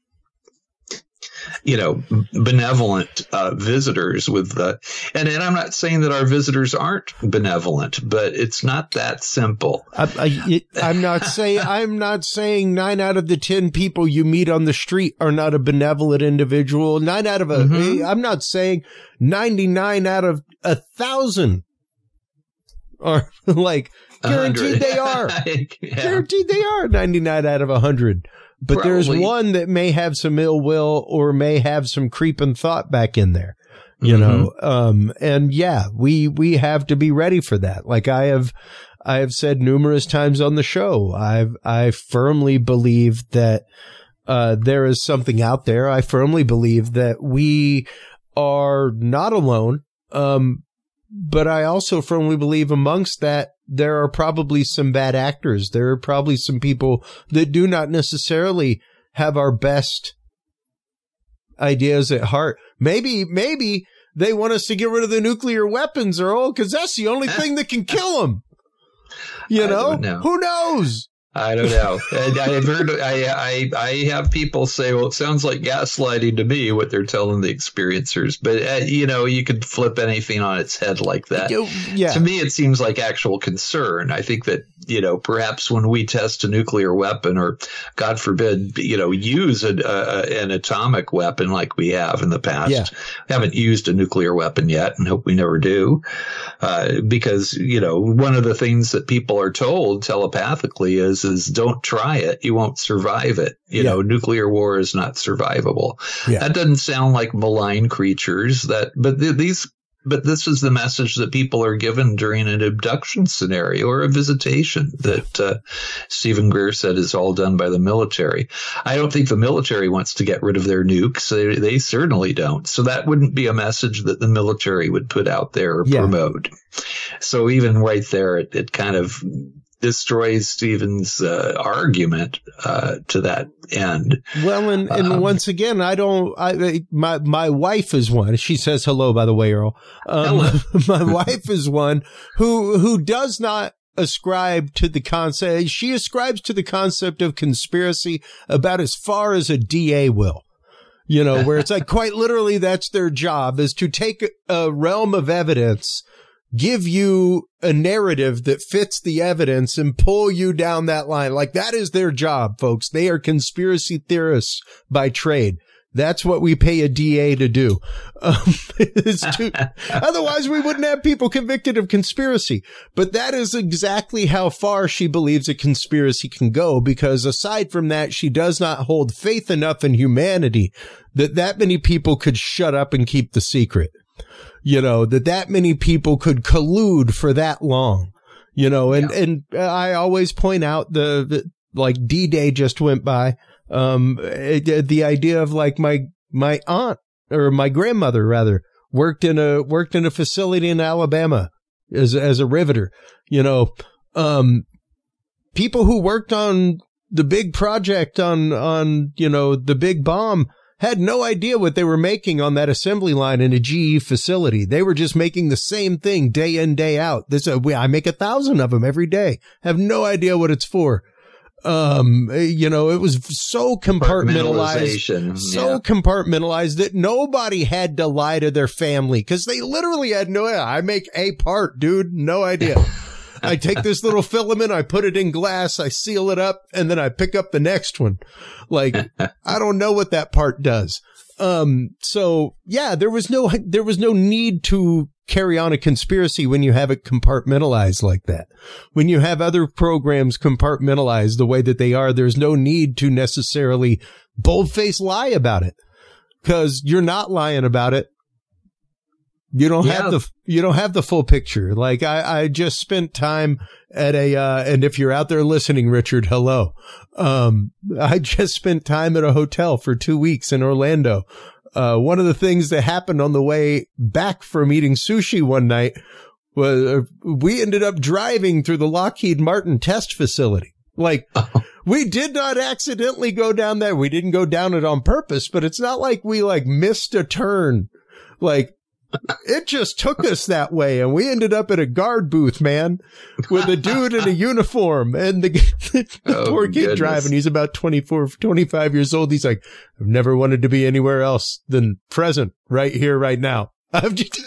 you know, benevolent uh, visitors with the, and, and I'm not saying that our visitors aren't benevolent, but it's not that simple. I, I, I'm not saying, I'm not saying nine out of the ten people you meet on the street are not a benevolent individual. Nine out of a, mm-hmm. I'm not saying ninety-nine out of a thousand are like, guaranteed they are. yeah. Guaranteed they are ninety-nine out of a hundred. But Probably. There's one that may have some ill will or may have some creeping thought back in there, you mm-hmm. know? Um, and yeah, we, we have to be ready for that. Like I have, I have said numerous times on the show, I've, I firmly believe that, uh, there is something out there. I firmly believe that we are not alone. Um, but I also firmly believe amongst that, there are probably some bad actors. There are probably some people that do not necessarily have our best ideas at heart. Maybe, maybe they want us to get rid of the nuclear weapons, or oh, because that's the only thing that can kill them. You know? know, who knows? I don't know. I, I've heard. I, I I have people say, "Well, it sounds like gaslighting to me." What they're telling the experiencers, but uh, you know, you could flip anything on its head like that. Yeah. To me, it seems like actual concern. I think that you know, perhaps when we test a nuclear weapon, or God forbid, you know, use a, a, an atomic weapon like we have in the past. Yeah. We haven't used a nuclear weapon yet, and hope we never do, uh, because you know, one of the things that people are told telepathically is. is don't try it. You won't survive it. You yeah. know, nuclear war is not survivable. Yeah. That doesn't sound like malign creatures that, but th- these, but this is the message that people are given during an abduction scenario or a visitation that uh, Stephen Greer said is all done by the military. I don't think the military wants to get rid of their nukes. They, they certainly don't. So that wouldn't be a message that the military would put out there or yeah. promote. So even right there, it, it kind of destroys Stephen's uh, argument uh, to that end. Well, and, and um, once again, I don't. I my my wife is one. She says hello, by the way, Earl. Um, hello. My wife is one who who does not ascribe to the concept. She ascribes to the concept of conspiracy about as far as a D A will. You know, where it's like quite literally that's their job, is to take a realm of evidence, give you a narrative that fits the evidence, and pull you down that line. Like, that is their job, folks. They are conspiracy theorists by trade. That's what we pay a D A to do. Um, it's to, otherwise, we wouldn't have people convicted of conspiracy. But that is exactly how far she believes a conspiracy can go, because aside from that, she does not hold faith enough in humanity that that many people could shut up and keep the secret. You know, that that many people could collude for that long, you know, and, yeah. and I always point out the, the like D-Day just went by. Um, it, the idea of like my, my aunt or my grandmother rather worked in a, worked in a facility in Alabama as, as a riveter, you know, um, people who worked on the big project on, on, you know, the big bomb had no idea what they were making on that assembly line in a G E facility. They were just making the same thing day in, day out. This, uh, I make a thousand of them every day. Have no idea what it's for. Um, you know, it was so compartmentalized, so yeah. compartmentalized that nobody had to lie to their family because they literally had no idea. I make a part, dude. No idea. I take this little filament, I put it in glass, I seal it up, and then I pick up the next one. Like, I don't know what that part does. Um, so yeah, there was no, there was no need to carry on a conspiracy when you have it compartmentalized like that. When you have other programs compartmentalized the way that they are, there's no need to necessarily boldface lie about it because you're not lying about it. You don't yeah. have the, you don't have the full picture. Like I, I just spent time at a, uh, and if you're out there listening, Richard, hello. Um, I just spent time at a hotel for two weeks in Orlando. Uh, one of the things that happened on the way back from eating sushi one night was uh, we ended up driving through the Lockheed Martin test facility. Like we did not accidentally go down there. We didn't go down it on purpose, but it's not like we like missed a turn. Like it just took us that way. And we ended up at a guard booth, man, with a dude in a uniform and the, the oh, poor kid goodness. driving. He's about twenty-four, twenty-five years old. He's like, I've never wanted to be anywhere else than present right here, right now. I've just,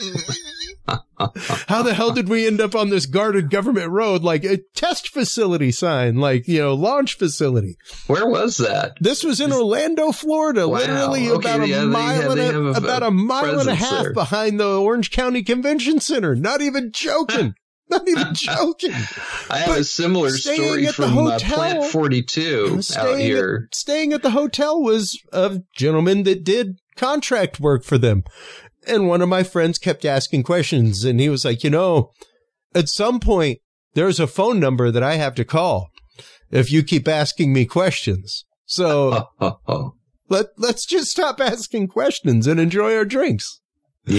how the hell did we end up on this guarded government road? Like a test facility sign, like, you know, launch facility. Where was that? This was in Orlando, Florida, wow. literally okay, about, a yeah, mile yeah, and a, about a, a mile and a half there. behind the Orange County Convention Center. Not even joking. Not even joking. I have but a similar story from hotel, uh, Plant forty-two out here. At, staying at the hotel was a gentleman that did contract work for them. And one of my friends kept asking questions, and he was like, you know, at some point, there's a phone number that I have to call if you keep asking me questions. So let, let's just stop asking questions and enjoy our drinks. Yeah.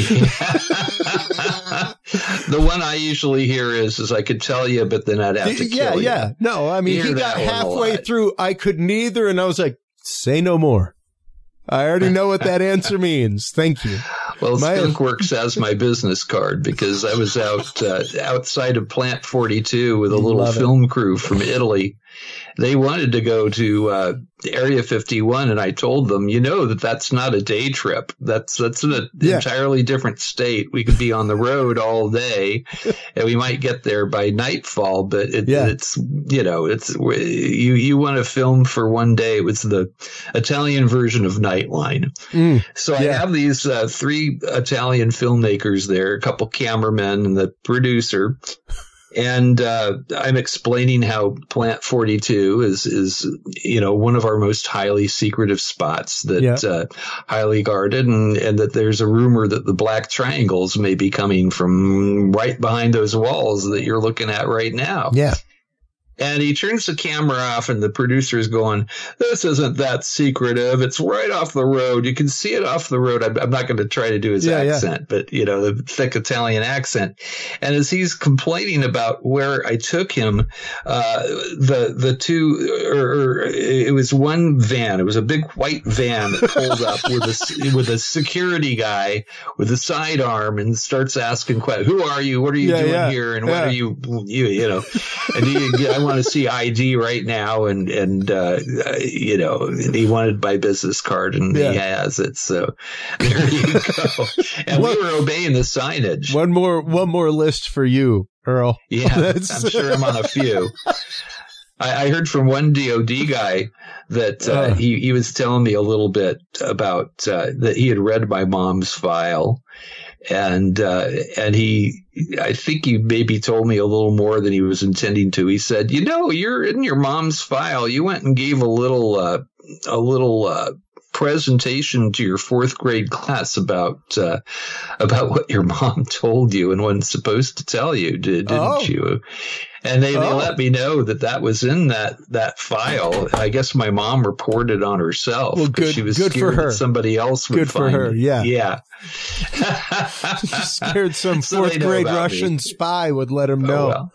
The one I usually hear is, is I could tell you, but then I'd have to yeah, kill you. Yeah, yeah. No, I mean, he got halfway through. I could neither. And I was like, say no more. I already know what that answer means. Thank you. Well, my, Skunkworks has my business card because I was out uh, outside of Plant forty-two with a little film it. crew from Italy. They wanted to go to uh, Area fifty-one, and I told them, you know, that that's not a day trip. That's that's an yeah. entirely different state. We could be on the road all day, and we might get there by nightfall. But it, yeah. it's you know, it's you you want to film for one day. It was the Italian version of Nightline. Mm, so yeah. I have these uh, three Italian filmmakers there, a couple cameramen, and the producer. And uh, I'm explaining how Plant forty-two is, is, you know, one of our most highly secretive spots that yeah. uh, highly guarded, and, and that there's a rumor that the black triangles may be coming from right behind those walls that you're looking at right now. Yeah. And he turns the camera off, and the producer is going, this isn't that secretive. It's right off the road. You can see it off the road. I'm, I'm not going to try to do his yeah, accent, yeah. but, you know, the thick Italian accent. And as he's complaining about where I took him, uh, the the two, or, or it was one van. It was a big white van that pulled up with a, with a security guy with a sidearm and starts asking questions. Who are you? What are you yeah, doing yeah. here? And what yeah. are you, you, you know, and you get, I want to see I D right now, and and uh, you know, he wanted my business card, and yeah. he has it. So there you go. And what, we were obeying the signage. One more, one more list for you, Earl. Yeah, I'm sure I'm on a few. I, I heard from one D O D guy that uh, uh. he he was telling me a little bit about uh, that he had read my mom's file. And, uh, and he, I think he maybe told me a little more than he was intending to. He said, you know, you're in your mom's file. You went and gave a little, uh, a little, uh, presentation to your fourth grade class about, uh, about what your mom told you and wasn't supposed to tell you, did, didn't oh. you? And they, they oh. let me know that that was in that, that file. I guess my mom reported on herself. Well, good, she was good scared for her. That somebody else would good find for her. it. Yeah. Yeah. Scared some so fourth grade Russian me. spy would let him know. Oh, well.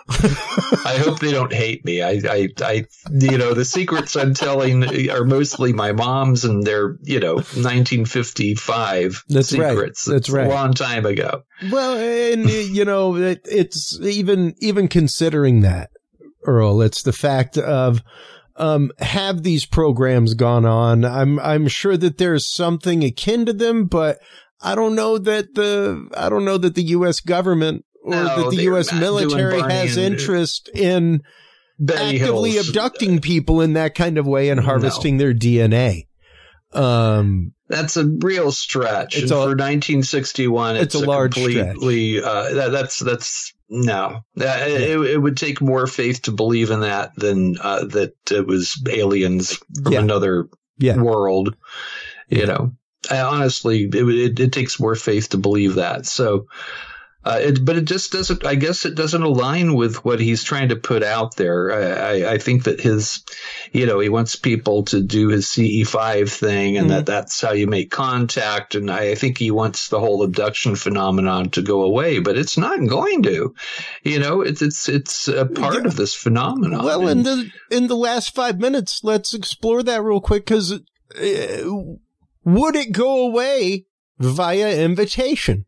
I hope they don't hate me. I, I, I, you know, the secrets I'm telling are mostly my mom's, and they're, you know, nineteen fifty-five That's secrets. Right. That's it's right. A long time ago. Well, and you know, it, it's even even considering that, Earl. It's the fact of um, have these programs gone on? I'm I'm sure that there's something akin to them, but I don't know that the I don't know that the U S government or no, that the U S military has interest in Betty actively Hill's, abducting people in that kind of way and harvesting no. their D N A. Um, that's a real stretch. It's and a, for nineteen sixty-one, it's, it's a, a large completely, uh, that, that's, that's, no, yeah. it, it would take more faith to believe in that than, uh, that it was aliens from yeah. another yeah. world, you know. I honestly, it, it, it takes more faith to believe that. So, uh, it, but it just doesn't, I guess it doesn't align with what he's trying to put out there. I, I, I think that his, you know, he wants people to do his C E five thing and mm-hmm. that that's how you make contact. And I, I think he wants the whole abduction phenomenon to go away, but it's not going to, you know, it's, it's, it's a part yeah. of this phenomenon. Well, in the, in the last five minutes, let's explore that real quick, because uh, would it go away via invitation?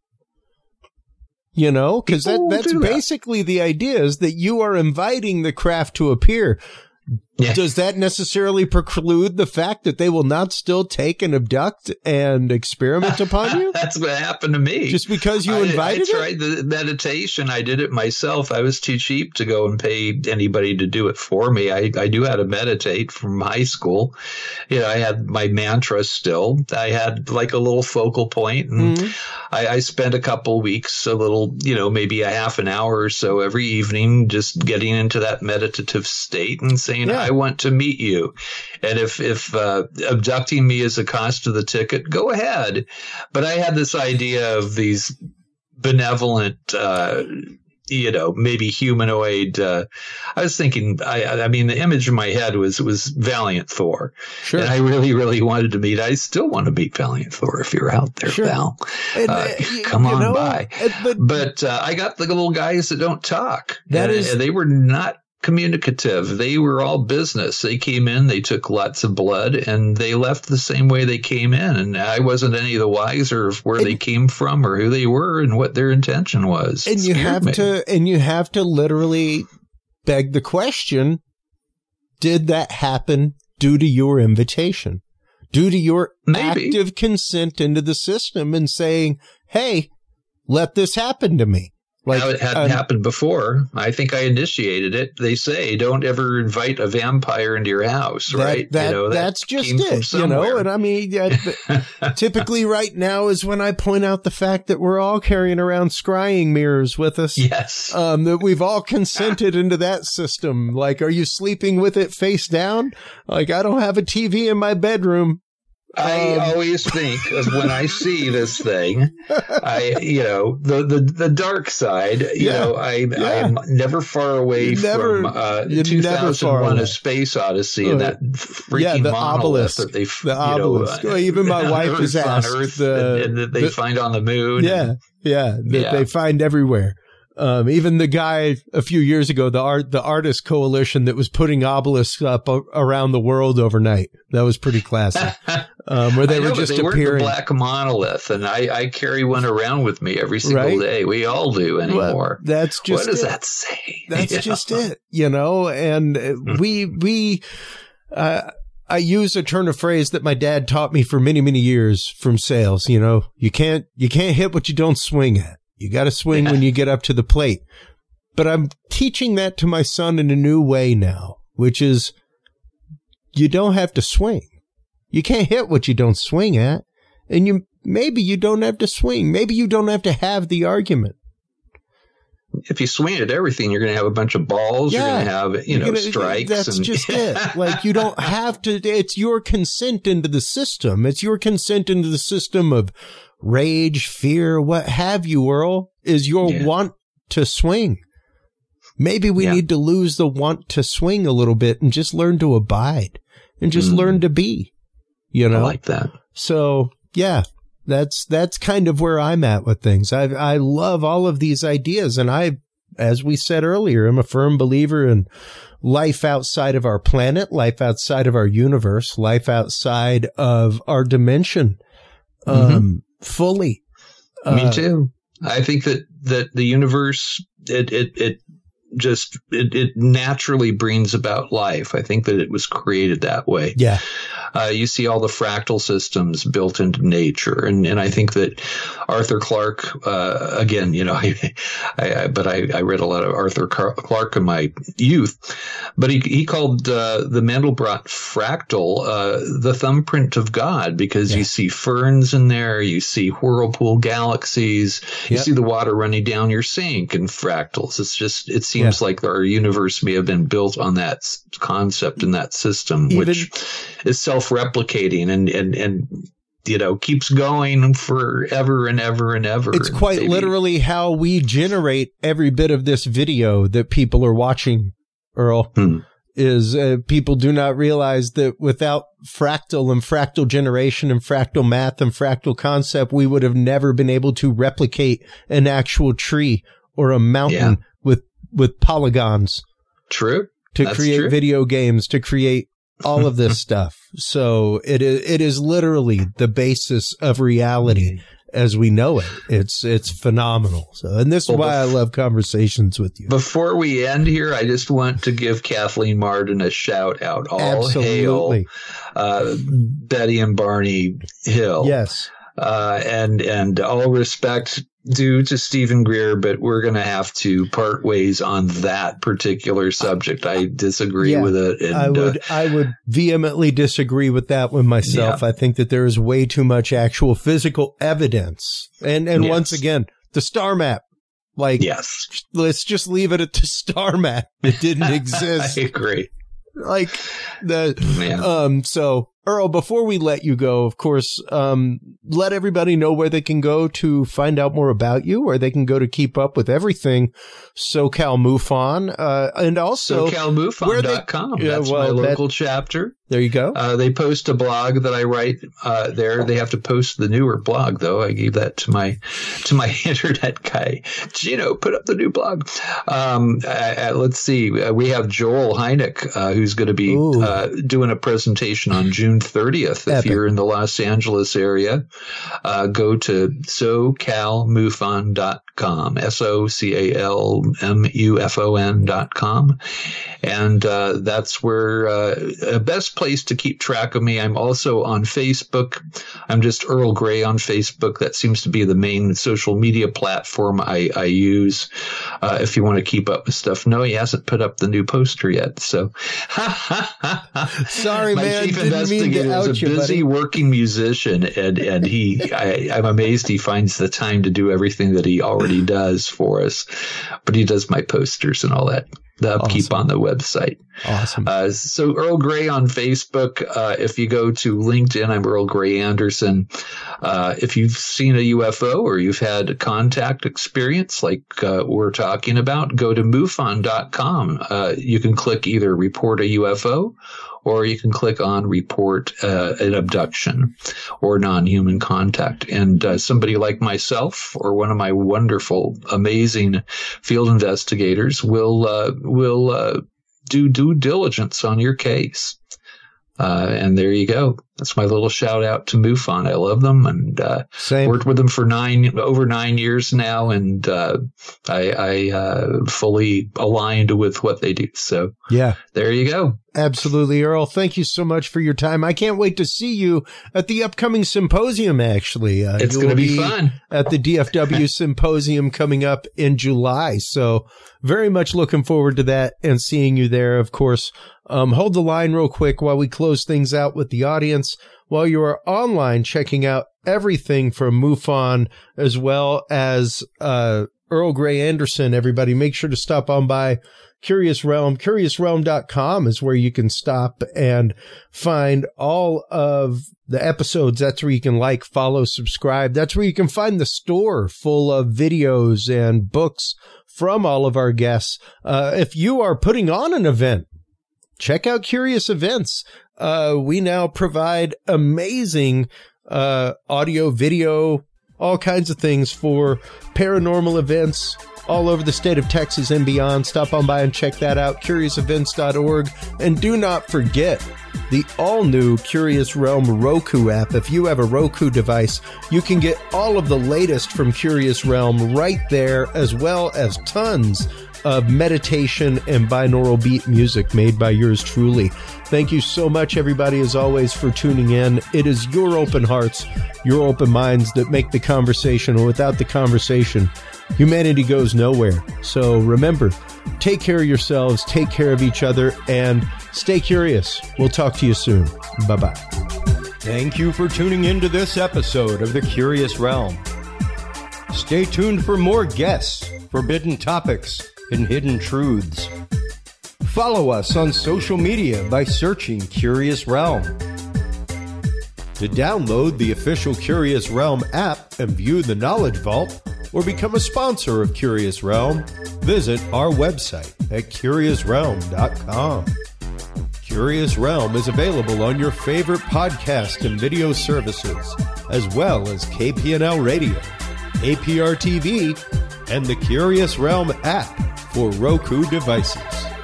You know, because that, that's basically the idea, is that you are inviting the craft to appear. Yeah. Does that necessarily preclude the fact that they will not still take and abduct and experiment upon you? That's what happened to me. Just because you invited I, I tried it? the meditation. I did it myself. I was too cheap to go and pay anybody to do it for me. I, I knew how to meditate from high school. You know, I had my mantra still. I had like a little focal point, and mm-hmm. I, I spent a couple weeks, a little, you know, maybe a half an hour or so every evening, just getting into that meditative state and saying, yeah. I want to meet you. And if, if, uh, abducting me is the cost of the ticket, go ahead. But I had this idea of these benevolent, uh, you know, maybe humanoid, uh, I was thinking, I, I mean, the image in my head was, was Valiant Thor. Sure. And I really, really wanted to meet, I still want to meet Valiant Thor if you're out there, sure. Val. And, uh, come on know, by. But, but uh, I got the little guys that don't talk. That and, is, and they were not communicative. They were all business. They came in, they took lots of blood, and they left the same way they came in. And I wasn't any the wiser of where and, they came from or who they were and what their intention was. And you have me. to, and you have to literally beg the question: did that happen due to your invitation, due to your Maybe. active consent into the system and saying, "Hey, let this happen to me"? Like, now, it hadn't um, happened before. I think I initiated it. They say don't ever invite a vampire into your house, that, right? That, you know, that that's just it, you know. And I mean, yeah, typically right now is when I point out the fact that we're all carrying around scrying mirrors with us. Yes. Um, that we've all consented into that system. Like, are you sleeping with it face down? Like, I don't have a T V in my bedroom. I um, always think of when I see this thing, I, you know, the, the, the dark side, you yeah, know, I, yeah. I'm never far away never, from uh, two thousand one A Space Odyssey uh, and that freaking yeah, the monolith obelisk, that they, the obelisk. You know, uh, even my wife has asked. On Earth the, and, and that they the, find on the moon. Yeah, and, yeah, that yeah. they find everywhere. Um, even the guy a few years ago, the art, the artist coalition that was putting obelisks up a, around the world overnight. That was pretty classic. Um, where they know, were just they appearing. Weren't the black monolith, and I, I carry one around with me every single right? day. We all do anymore. Well, that's just what does it. that say? That's yeah. just it, you know. And mm. we we. Uh, I use a turn of phrase that my dad taught me for many many years from sales. You know, you can't you can't hit what you don't swing at. You got to swing yeah. when you get up to the plate. But I'm teaching that to my son in a new way now, which is you don't have to swing. You can't hit what you don't swing at. And you maybe you don't have to swing. Maybe you don't have to have the argument. If you swing at everything, you're going to have a bunch of balls. Yeah. You're going to have, you know, gonna, strikes. That's and, just it. Like, you don't have to. It's your consent into the system. It's your consent into the system of rage, fear, what have you, Earl, is your yeah. want to swing. Maybe we yeah. need to lose the want to swing a little bit and just learn to abide and just mm. learn to be, you know? I like that. So, yeah, that's, that's kind of where I'm at with things. I, I love all of these ideas, and I, as we said earlier, I'm a firm believer in life outside of our planet, life outside of our universe, life outside of our dimension, um, mm-hmm. fully. Me uh, too. I think that, that the universe, it, it, it just, it, it naturally brings about life. I think that it was created that way. Yeah. Uh, you see all the fractal systems built into nature. And, and I think that Arthur Clarke, uh, again, you know, I, I, but I, I read a lot of Arthur Clarke in my youth, but he, he called, uh, the Mandelbrot fractal, uh, the thumbprint of God, because yeah. you see ferns in there, you see whirlpool galaxies, you yep. see the water running down your sink and fractals. It's just, it seems yeah. like our universe may have been built on that concept and that system, Even- which is self-replicating and, and, and, you know, keeps going forever and ever and ever. It's quite maybe. literally how we generate every bit of this video that people are watching, Earl, hmm. is uh, people do not realize that without fractal and fractal generation and fractal math and fractal concept, we would have never been able to replicate an actual tree or a mountain yeah. with, with polygons. True. To That's create true. video games, to create all of this stuff. So it is, it is literally the basis of reality as we know it. It's, it's phenomenal. So, and this is well, why bef- I love conversations with you. Before we end here, I just want to give Kathleen Marden a shout out. All Absolutely. hail, uh, Betty and Barney Hill. Yes. Uh, and, and all respect due to Stephen Greer, but we're going to have to part ways on that particular subject. I disagree yeah, with it. And, I would, uh, I would vehemently disagree with that one myself. Yeah. I think that there is way too much actual physical evidence. And, and yes. once again, the star map, like, yes, let's just leave it at the star map. It didn't exist. I agree. Like the, Man. um, so Earl, before we let you go, of course, um, let everybody know where they can go to find out more about you, where they can go to keep up with everything SoCal MUFON, uh, and also SoCal MUFON dot com. Yeah, That's well, my local that, chapter. There you go. Uh, they post a blog that I write, uh, there. They have to post the newer blog though. I gave that to my, to my internet guy. Gino, put up the new blog. Um, uh, let's see. Uh, we have Joel Hynek, uh, who's going to be, Ooh. uh, doing a presentation on June thirtieth. If Epic. You're in the Los Angeles area, uh, go to SoCal MUFON dot com, S O C A L M U F O N dot com. And, uh, that's where, uh, the best place to keep track of me. I'm also on Facebook. I'm just Earl Grey on Facebook. That seems to be the main social media platform I, I use, uh, if you want to keep up with stuff. No, he hasn't put up the new poster yet. So, sorry, my man. chief Didn't investigator mean to out is a you, busy buddy. working musician, and and he, I, I'm amazed he finds the time to do everything that he already does for us. But he does my posters and all that. The upkeep awesome. On the website. Awesome. Uh, so Earl Grey on Facebook. Uh, if you go to LinkedIn, I'm Earl Grey Anderson. Uh, if you've seen a U F O or you've had a contact experience like uh, we're talking about, go to MUFON dot com. Uh, you can click either report a U F O or you can click on report uh, an abduction or non-human contact. And uh, somebody like myself or one of my wonderful, amazing field investigators will uh, will uh, do due diligence on your case. Uh, and there you go. That's my little shout out to MUFON. I love them and uh, worked with them for nine over nine years now, and uh, I, I uh, fully aligned with what they do. So yeah, there you go. Absolutely, Earl. Thank you so much for your time. I can't wait to see you at the upcoming symposium. Actually, uh, it's going to be, be fun at the D F W symposium coming up in July. So very much looking forward to that and seeing you there. Of course. Um, hold the line real quick while we close things out with the audience. While you are online checking out everything from MUFON as well as uh, Earl Grey Anderson, everybody, make sure to stop on by Curious Realm. Curious Realm dot com is where you can stop and find all of the episodes. That's where you can like, follow, subscribe. That's where you can find the store full of videos and books from all of our guests. Uh, if you are putting on an event, check out Curious Events. Uh, we now provide amazing uh, audio, video, all kinds of things for paranormal events, all over the state of Texas and beyond. Stop on by and check that out, curious events dot org. And do not forget the all-new Curious Realm Roku app. If you have a Roku device, you can get all of the latest from Curious Realm right there, as well as tons of meditation and binaural beat music made by yours truly. Thank you so much, everybody, as always, for tuning in. It is your open hearts, your open minds that make the conversation, and without the conversation, humanity goes nowhere. So remember, take care of yourselves, take care of each other, and stay curious. We'll talk to you soon. Bye-bye. Thank you for tuning into this episode of The Curious Realm. Stay tuned for more guests, forbidden topics, and hidden truths. Follow us on social media by searching Curious Realm. To download the official Curious Realm app and view the Knowledge Vault, or become a sponsor of Curious Realm, visit our website at curious realm dot com. Curious Realm is available on your favorite podcast and video services, as well as K P N L Radio, A P R T V, and the Curious Realm app for Roku devices.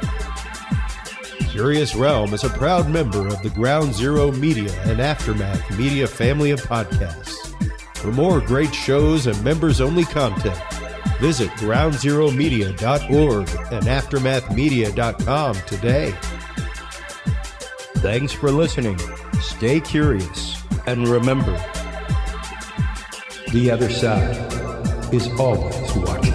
Curious Realm is a proud member of the Ground Zero Media and Aftermath Media family of podcasts. For more great shows and members-only content, visit ground zero media dot org and aftermath media dot com today. Thanks for listening. Stay curious, and remember, the other side is always watching.